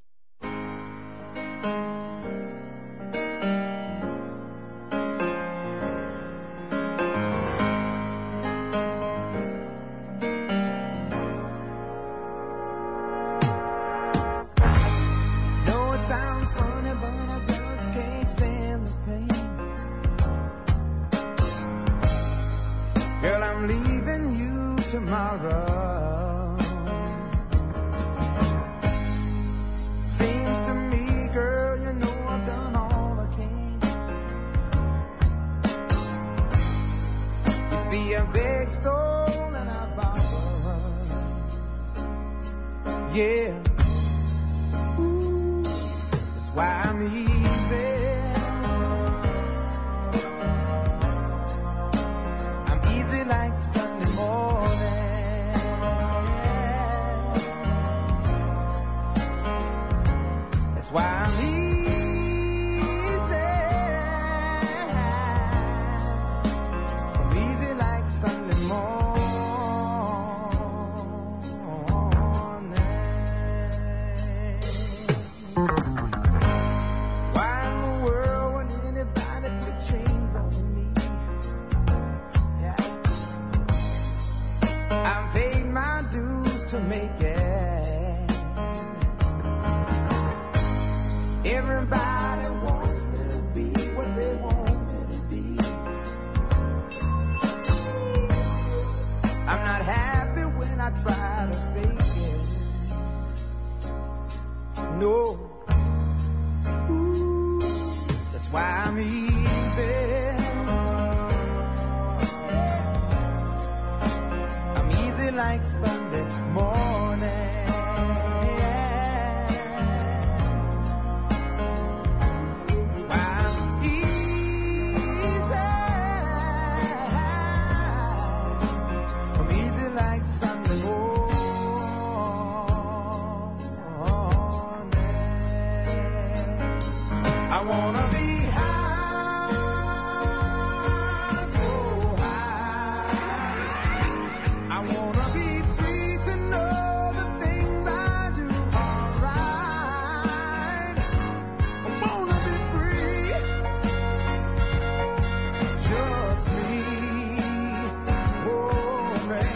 Sounds funny, but I just can't stand the pain. Girl, I'm leaving you tomorrow. Seems to me, girl, you know I've done all I can. You see, I begged, stole, and I borrowed. Yeah. Why I'm easy. I'm easy like why I'm easy like Sunday morning. Why in the world would anybody put chains on me? Yeah. I've paid my dues to make it. Everybody wants me to be what they want me to be. I'm not happy when I try to fake it. No. Ooh, that's why I'm easy. I'm easy like Sunday morning. I wanna be high, so high. I wanna be free to know the things I do are right. I wanna be free, just me, oh man.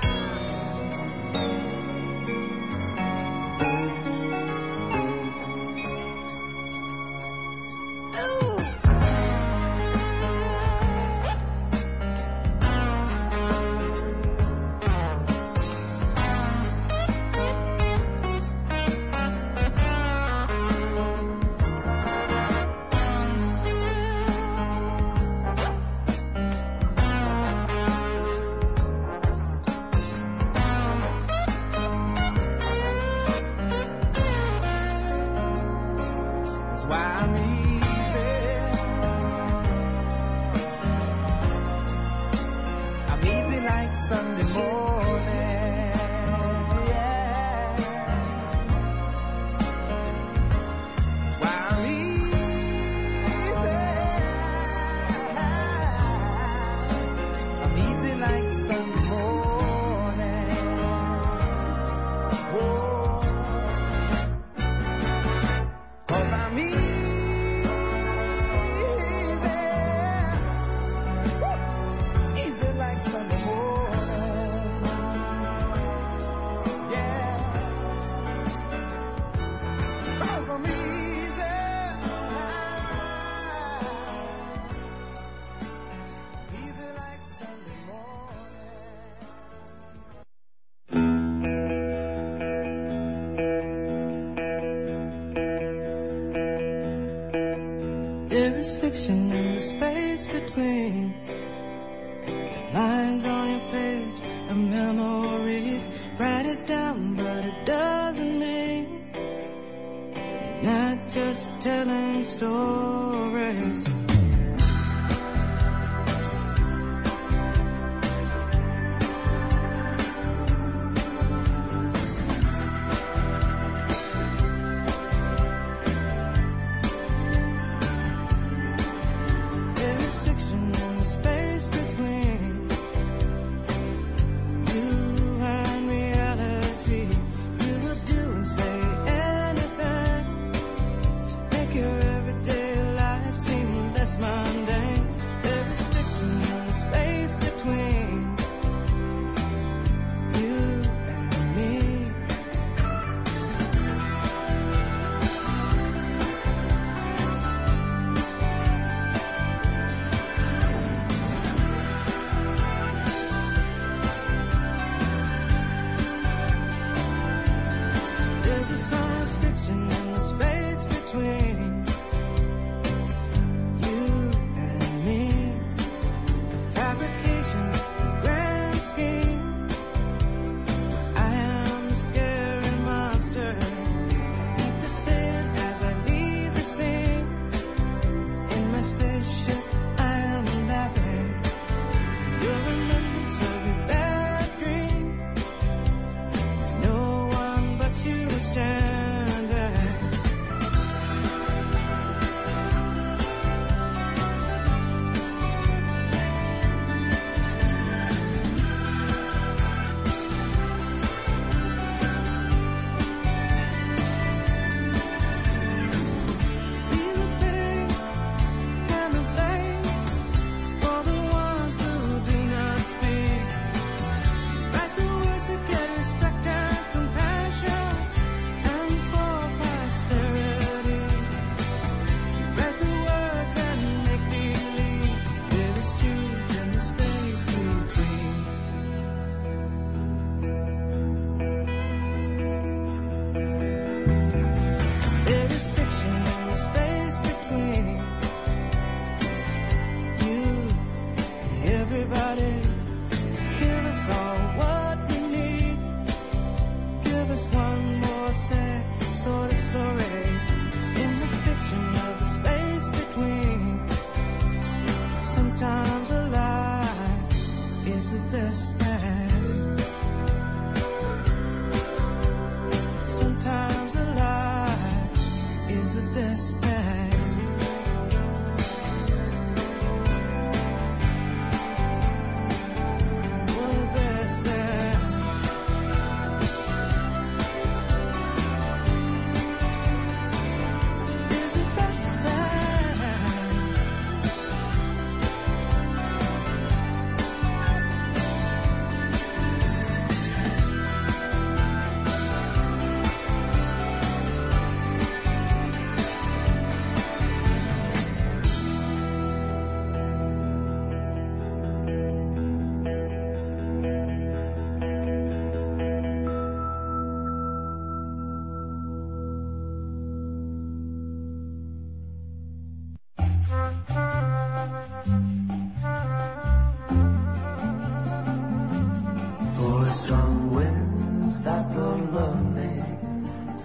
That's why I'm easy. I'm easy like Sunday morning. Yeah. That's why I'm easy. I'm easy like Sunday morning. Whoa. 'Cause I'm easy. Easy like Sunday morning. Yeah. 'Cause I'm easy. Easy like Sunday morning. There is fiction in the space between the lines on your page of memories. Write it down, but it doesn't mean you're not just telling stories. There is fiction in the space between you and reality. You will do and say anything to make your everyday life seem less mundane. There is fiction in the space between you and me. There's a science fiction in the space between you and me. The fabrication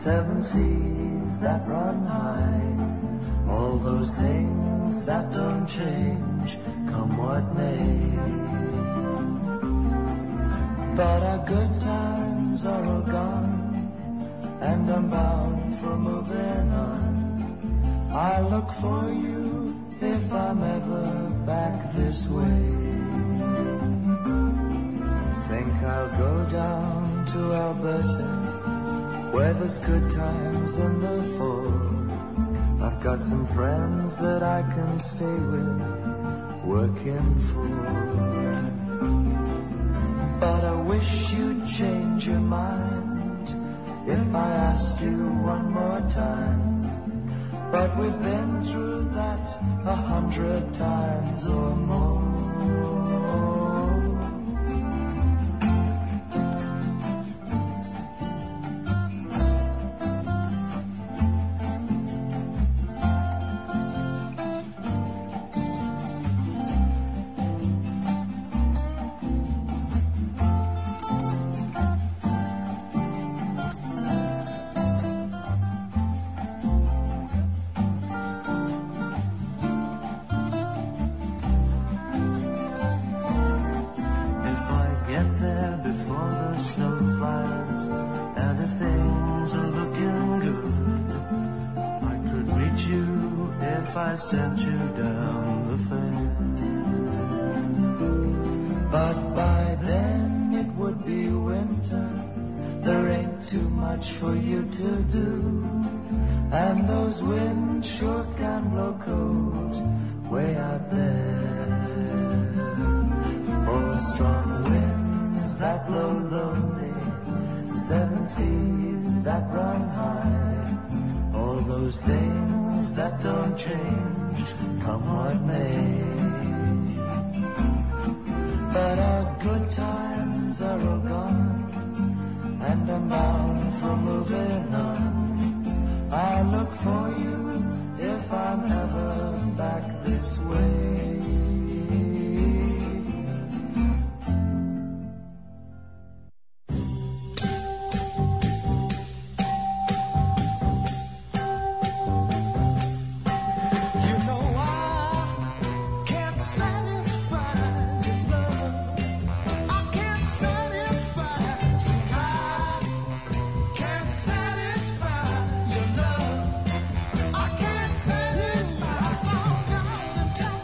seven seas that run high, all those things that don't change, come what may. But our good times are all gone, and I'm bound for moving on. I look for you if I'm ever back this way. Think I'll go down to Alberta, where there's good times in the fall. I've got some friends that I can stay with, working for. But I wish you'd change your mind if I asked you one more time. But we've been through that 100 times or more. Sent you down the fair, but by then it would be winter. There ain't too much for you to do, and those winds sure can blow cold way out there. For strong winds that blow lonely, seven seas that run high, all those things that don't change, come what may. But our good times are all gone, and I'm bound for moving on. I look for you if I'm ever back this way. Tell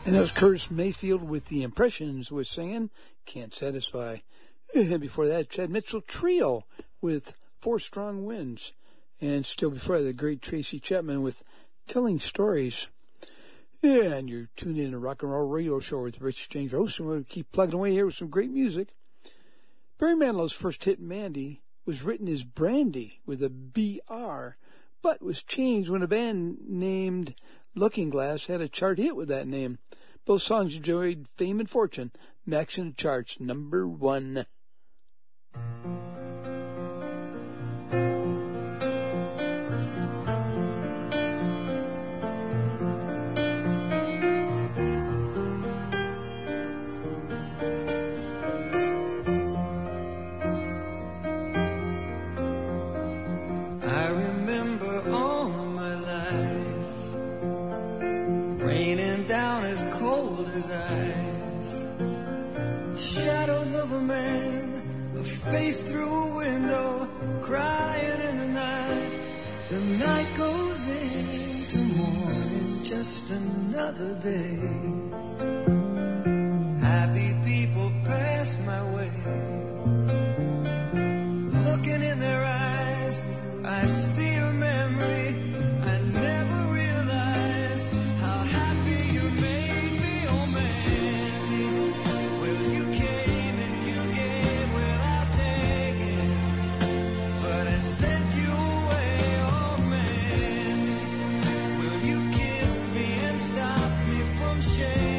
And that was Curtis Mayfield with The Impressions was singing Can't Satisfy. And before that, Chad Mitchell Trio with Four Strong Winds. And still before that, the great Tracy Chapman with Telling Stories. Yeah, and you're tuned in to Rock and Roll Radio Show with Rich James Rose. And we're going to keep plugging away here with some great music. Barry Manilow's first hit, Mandy, was written as Brandy with a B-R, but was changed when a band named Looking Glass had a chart hit with that name. Both songs enjoyed fame and fortune, maxing the charts #1. I remember all my life raining down as cold as ice. Shadows of a man, a face through a window, crying in the night. The night goes into morning, just another day. Happy people pass my way, looking in their eyes. I see a memory. I never realized how happy you made me, oh Mandy. Well, you came and you gave without taking, but I sent you away, oh Mandy. Well, you kissed me and stopped me from shaking.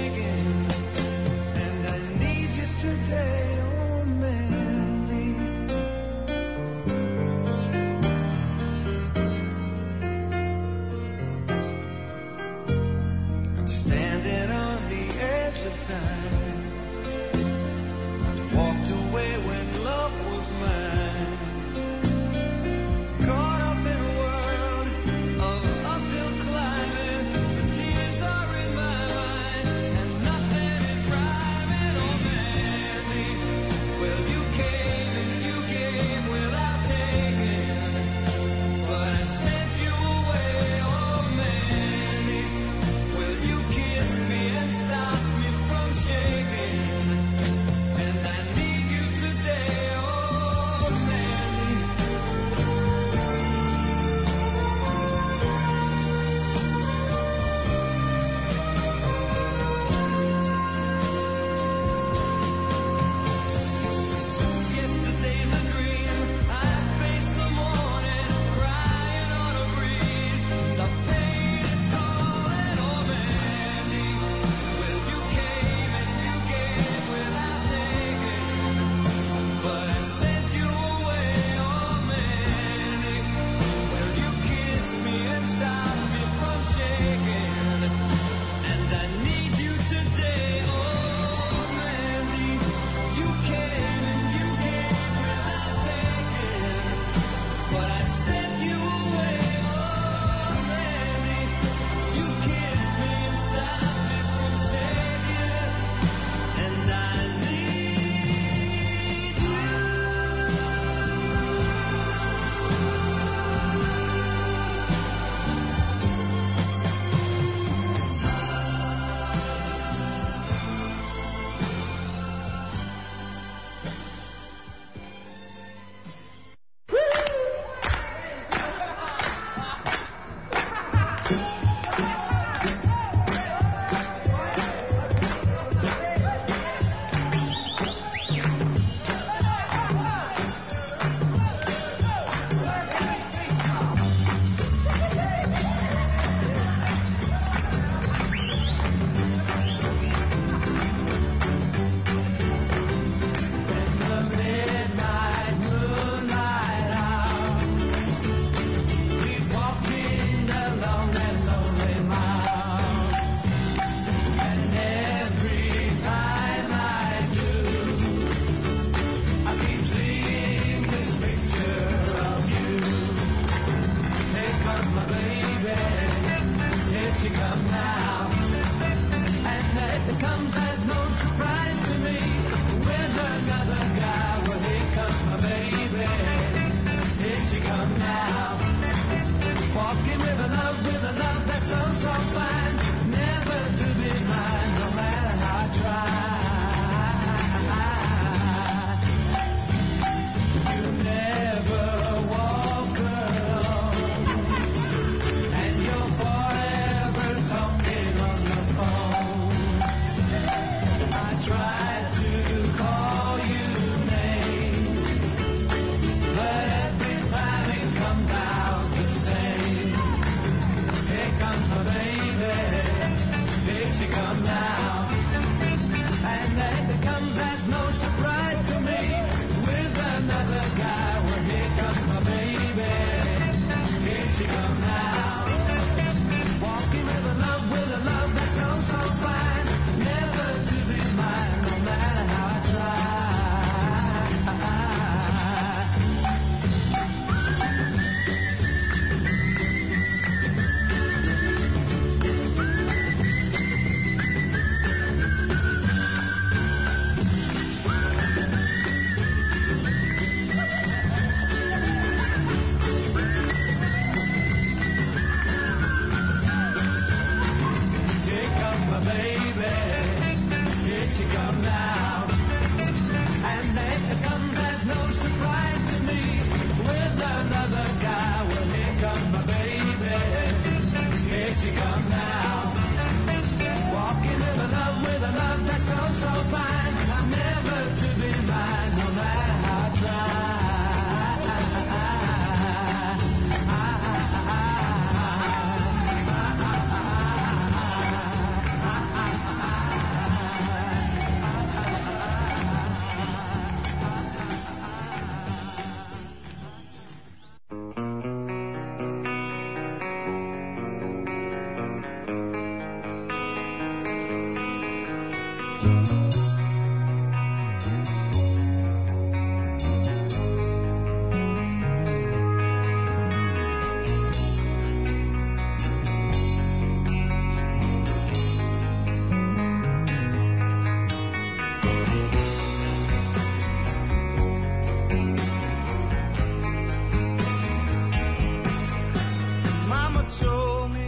Mama told me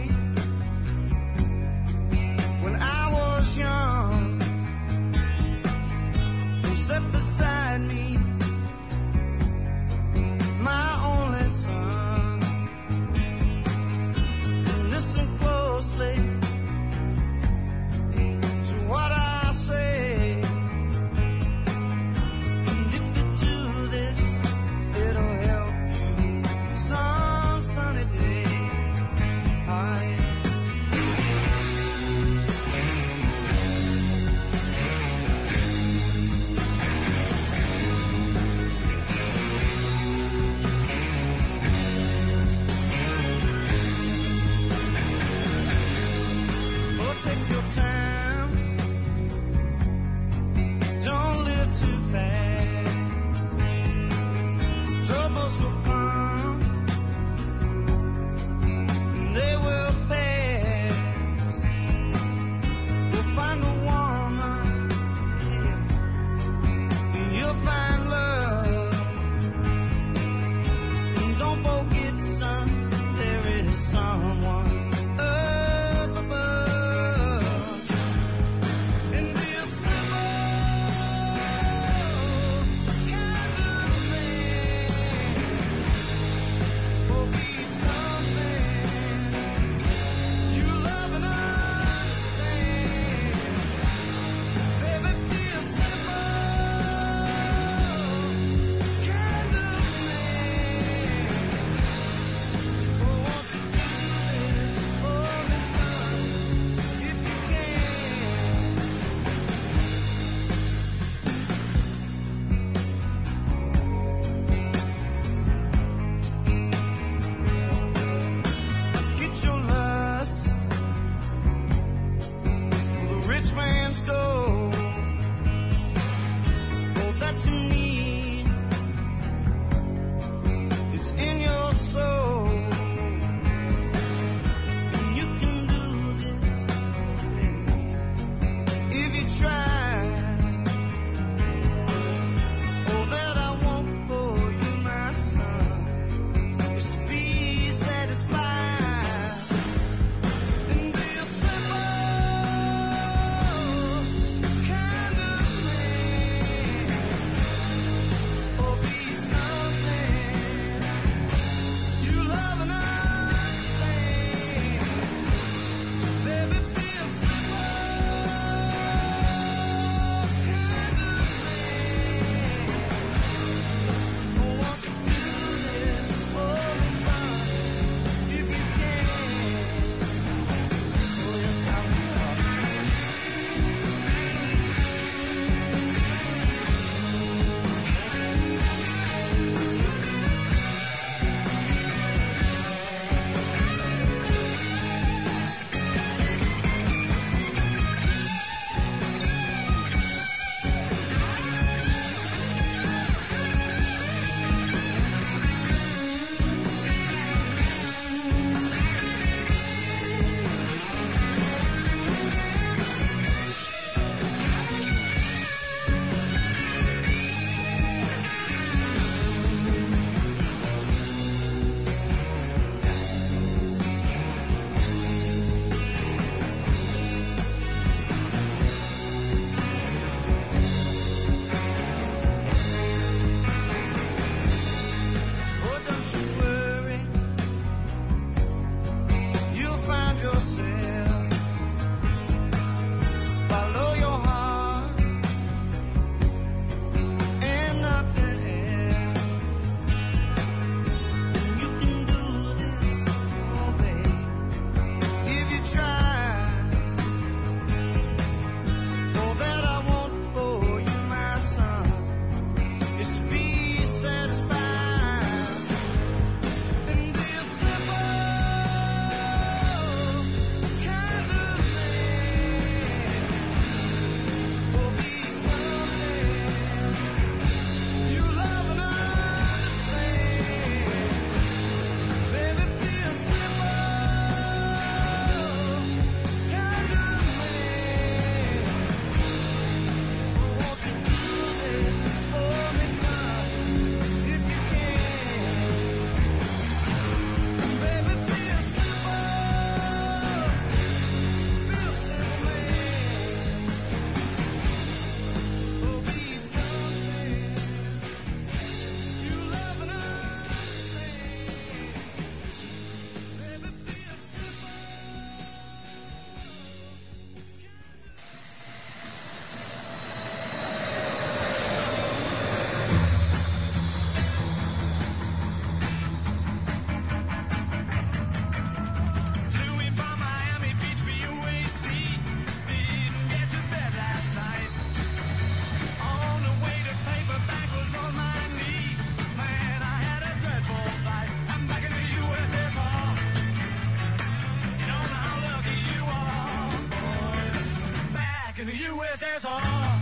when I was young, who sat beside me, my only son. Listen closely to what I say. Addicted to this USSR.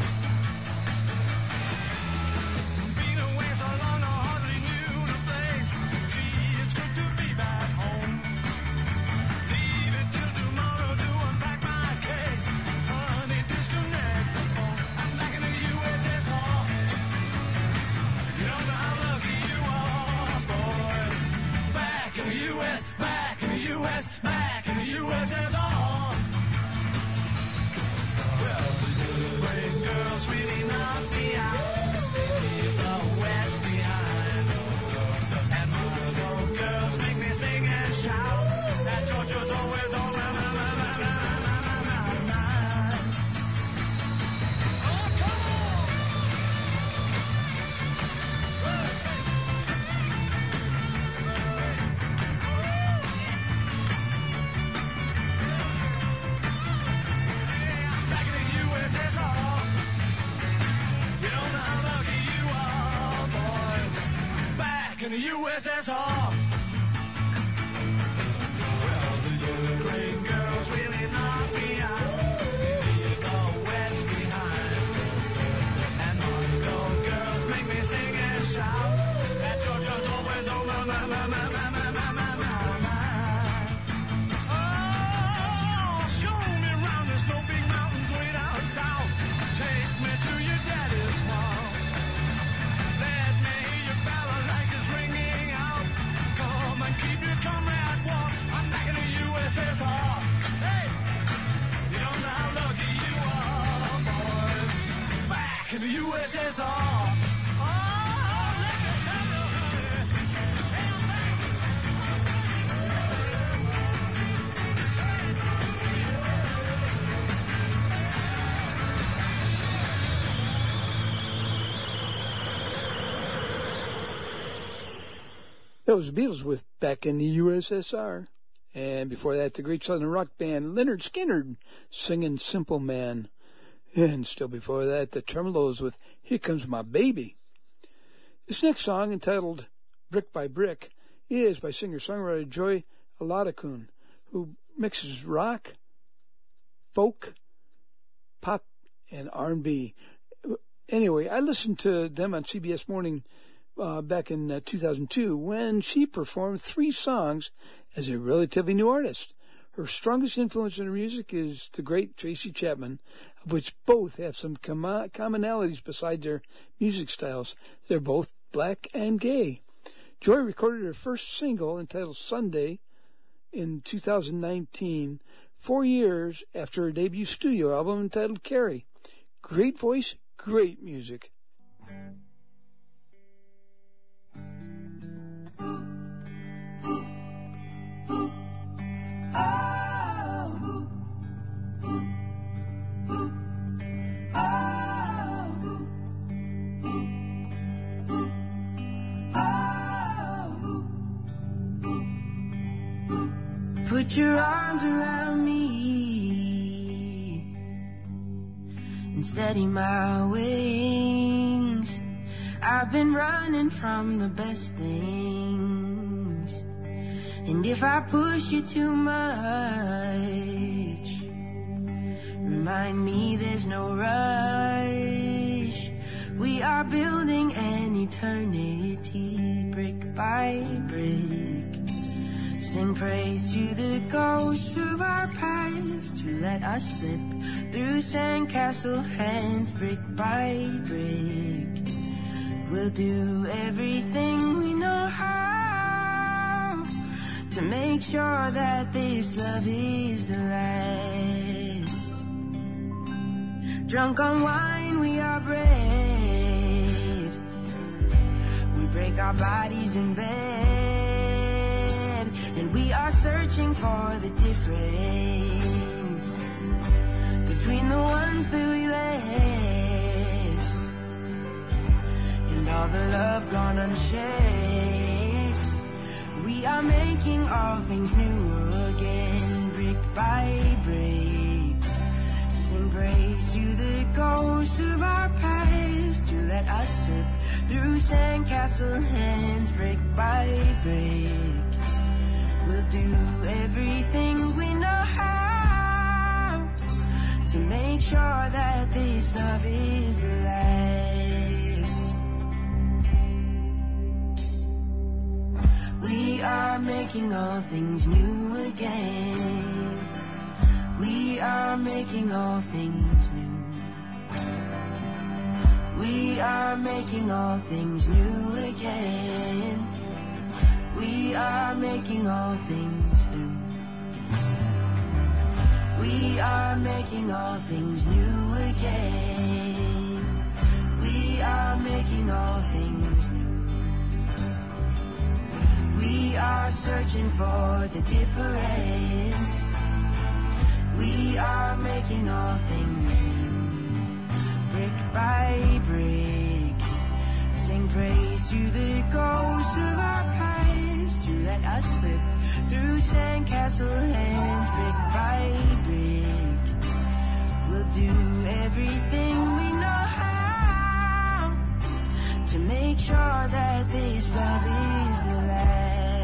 Been away so long, I hardly knew the place. Gee, it's good to be back home. Leave it till tomorrow to unpack my case. Honey, disconnect the phone. I'm back in the USSR. You don't know how lucky you are, boy. Back in the US, back in the US, back in the USSR. Well, the good brain girls really knocked me out. They leave the West behind. And Moscow girls make me sing and shout. That Georgia's always on my mind. Oh, come on! Back in the USSR. You don't know how lucky you are, boys. Back in the USSR. Well, the Ukraine girls really knocked me out. They leave the West behind. And Moscow girls make me sing and shout. That Georgia's always on my mind. Oh, show me round, there's no big mountains way down south. Take me to your daddy's farm. Let me hear your balalaikas ringing out. Come and keep your comrade warm. I'm back in the USSR. Hey, you don't know how lucky you are, boys. Back in the USSR. Oh, let me tell you, honey. Hey, I'm back. That was the Beatles with Back in the USSR. And before that, the great Southern rock band Lynyrd Skynyrd singing Simple Man. And still before that, the Tremelos with Here Comes My Baby. This next song, entitled Brick by Brick, is by singer-songwriter Joy Aladakun, who mixes rock, folk, pop, and R&B. Anyway, I listened to them on CBS Morning back in 2002 when she performed 3 songs as a relatively new artist. Her strongest influence in her music is the great Tracy Chapman, of which both have some commonalities beside their music styles. They're both black and gay. Joy recorded her first single entitled Sunday in 2019, 4 years after her debut studio album entitled Carrie. Great voice, great music. Put your arms around me and steady my wings. I've been running from the best things, and if I push you too much, remind me there's no rush. We are building an eternity, brick by brick. Sing praise to the ghosts of our past who let us slip through sandcastle hands, brick by brick. We'll do everything we know how to make sure that this love is the last. Drunk on wine, we are brave. We break our bodies in bed, and we are searching for the difference between the ones that we left and all the love gone unshared. We are making all things new again, brick by brick. Sing praise to the ghosts of our past who let us slip through sandcastle hands, brick by brick. We'll do everything we know how to to make sure that this love is the last. We are making all things new again. We are making all things new. We are making all things new again. We are making all things new. We are making all things new again. We are making all things new. We are searching for the difference. We are making all things new. Brick by brick, sing praise to the ghosts of our past who let us slip through sandcastle hands. Brick by brick, we'll do everything we know how to make sure that this love is the last.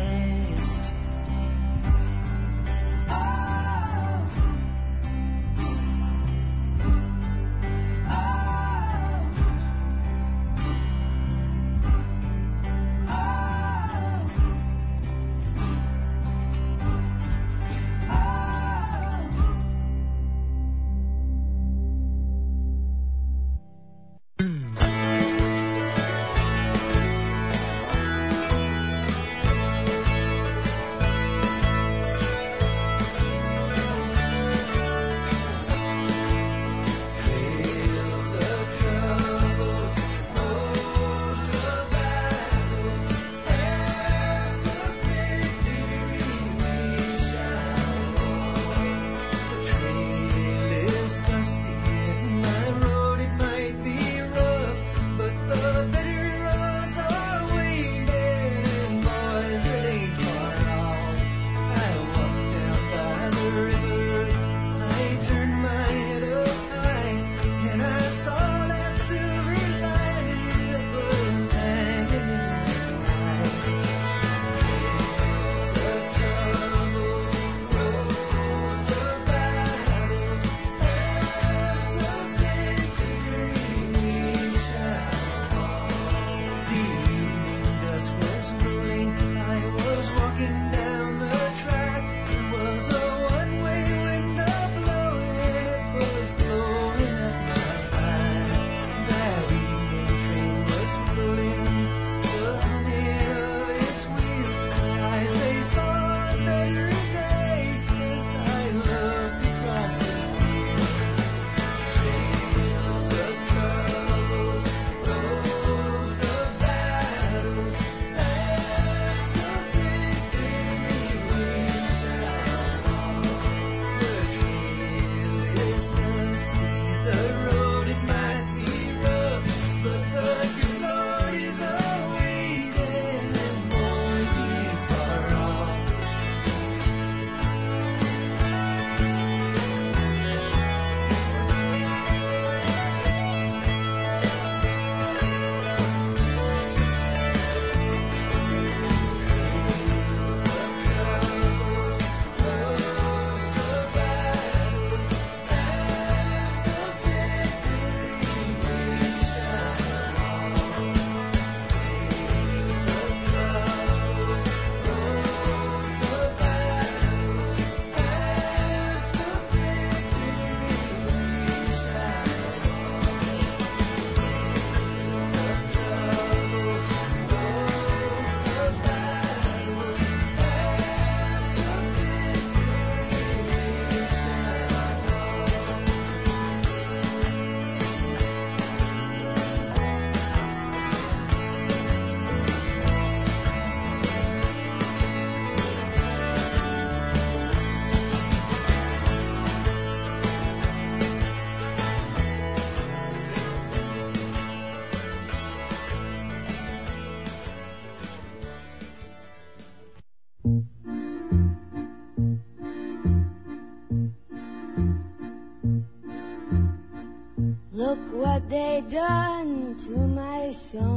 Look what they done to my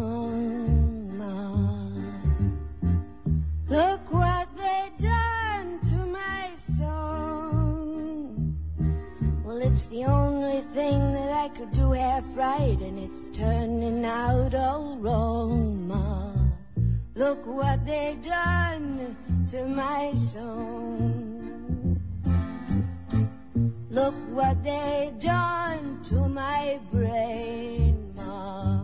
song, Ma. Look what they done to my song. Well, it's the only right and it's turning out all wrong, Ma. Look what they done to my song. Look what they done to my brain, Ma.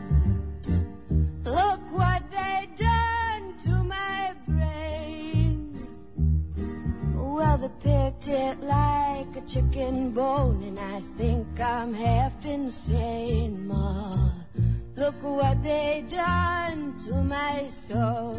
Look what they done to my brain. Well, they picked it like a chicken bone, and I think I'm half insane, Ma. Look what they done to my soul.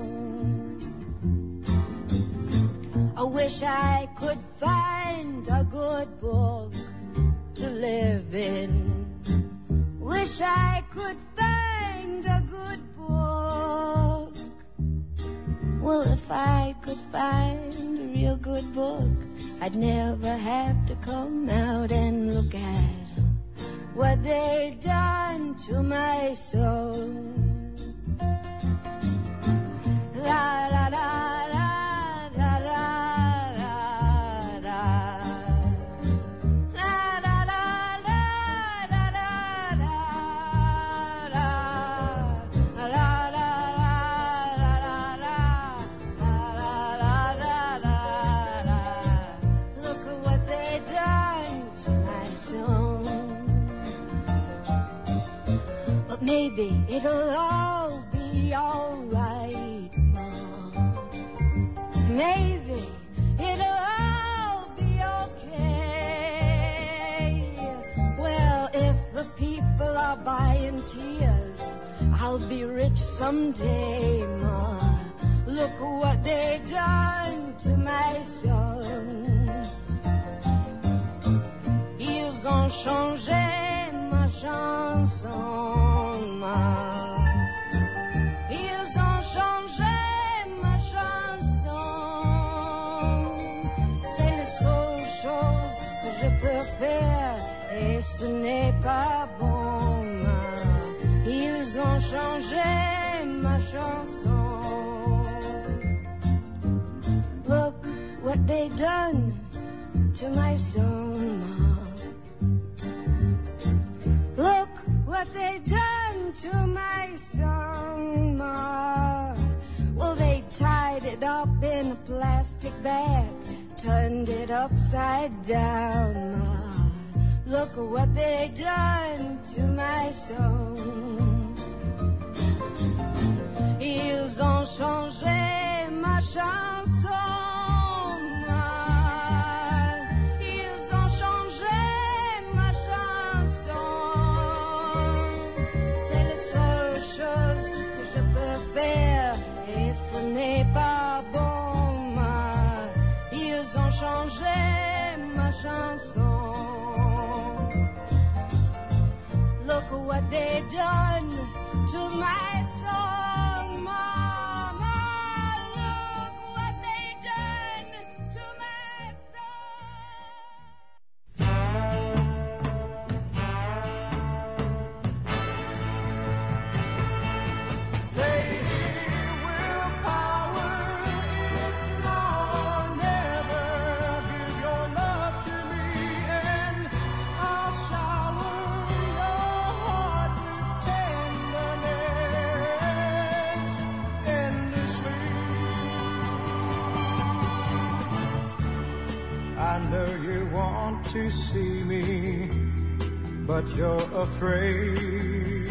I wish I could find a good book to live in. Wish I could find a good book. Well, if I could find a real good book, I'd never have to come out and look at what they done to my soul. La la la la la la la la. La la la la la la la la. La la la la la la la. Look at what they done to my soul. But maybe it'll all be alright, Mom. Maybe it'll all be okay. Well, if the people are buying tears, I'll be rich someday, Ma. Look what they done to my soul. Ils ont changé ma chanson, Ma. Ils ont changé ma chanson. C'est la seule chose que je peux faire et ce n'est pas bon, Ma. Ils ont changé ma chanson. Look what they done to my soul, Ma. Look what they done to my song, Ma. Well, they tied it up in a plastic bag, turned it upside down, Ma. Look at what they done to my song. Ils ont changé ma chanson, Ma. Ils ont changé ma chanson. C'est la seule chose que je peux faire et ce n'est pas bon, Ma. Ils ont changé ma chanson. Look at what they done to my song, Mama. Look what they done to my I know you want to see me, but you're afraid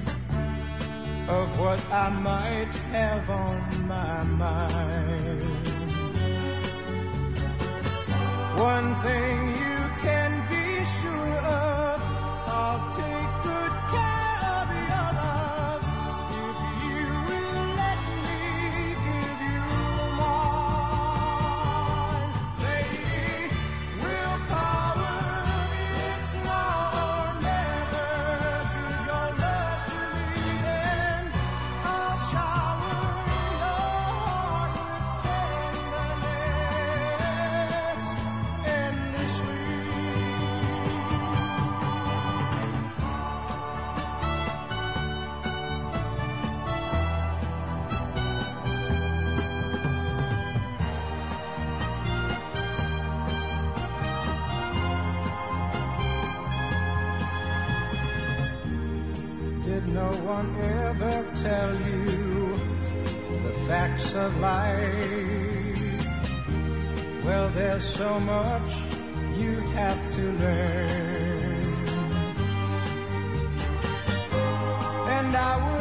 of what I might have on my mind. One thing you can be sure of, I'll take good care of your love if you will let me give you mine. Lady, willpower, it's now or never. Give your love to me and I'll shower your heart with tenderness endlessly. one ever tell you the facts of life. Well, there's so much you have to learn. And I would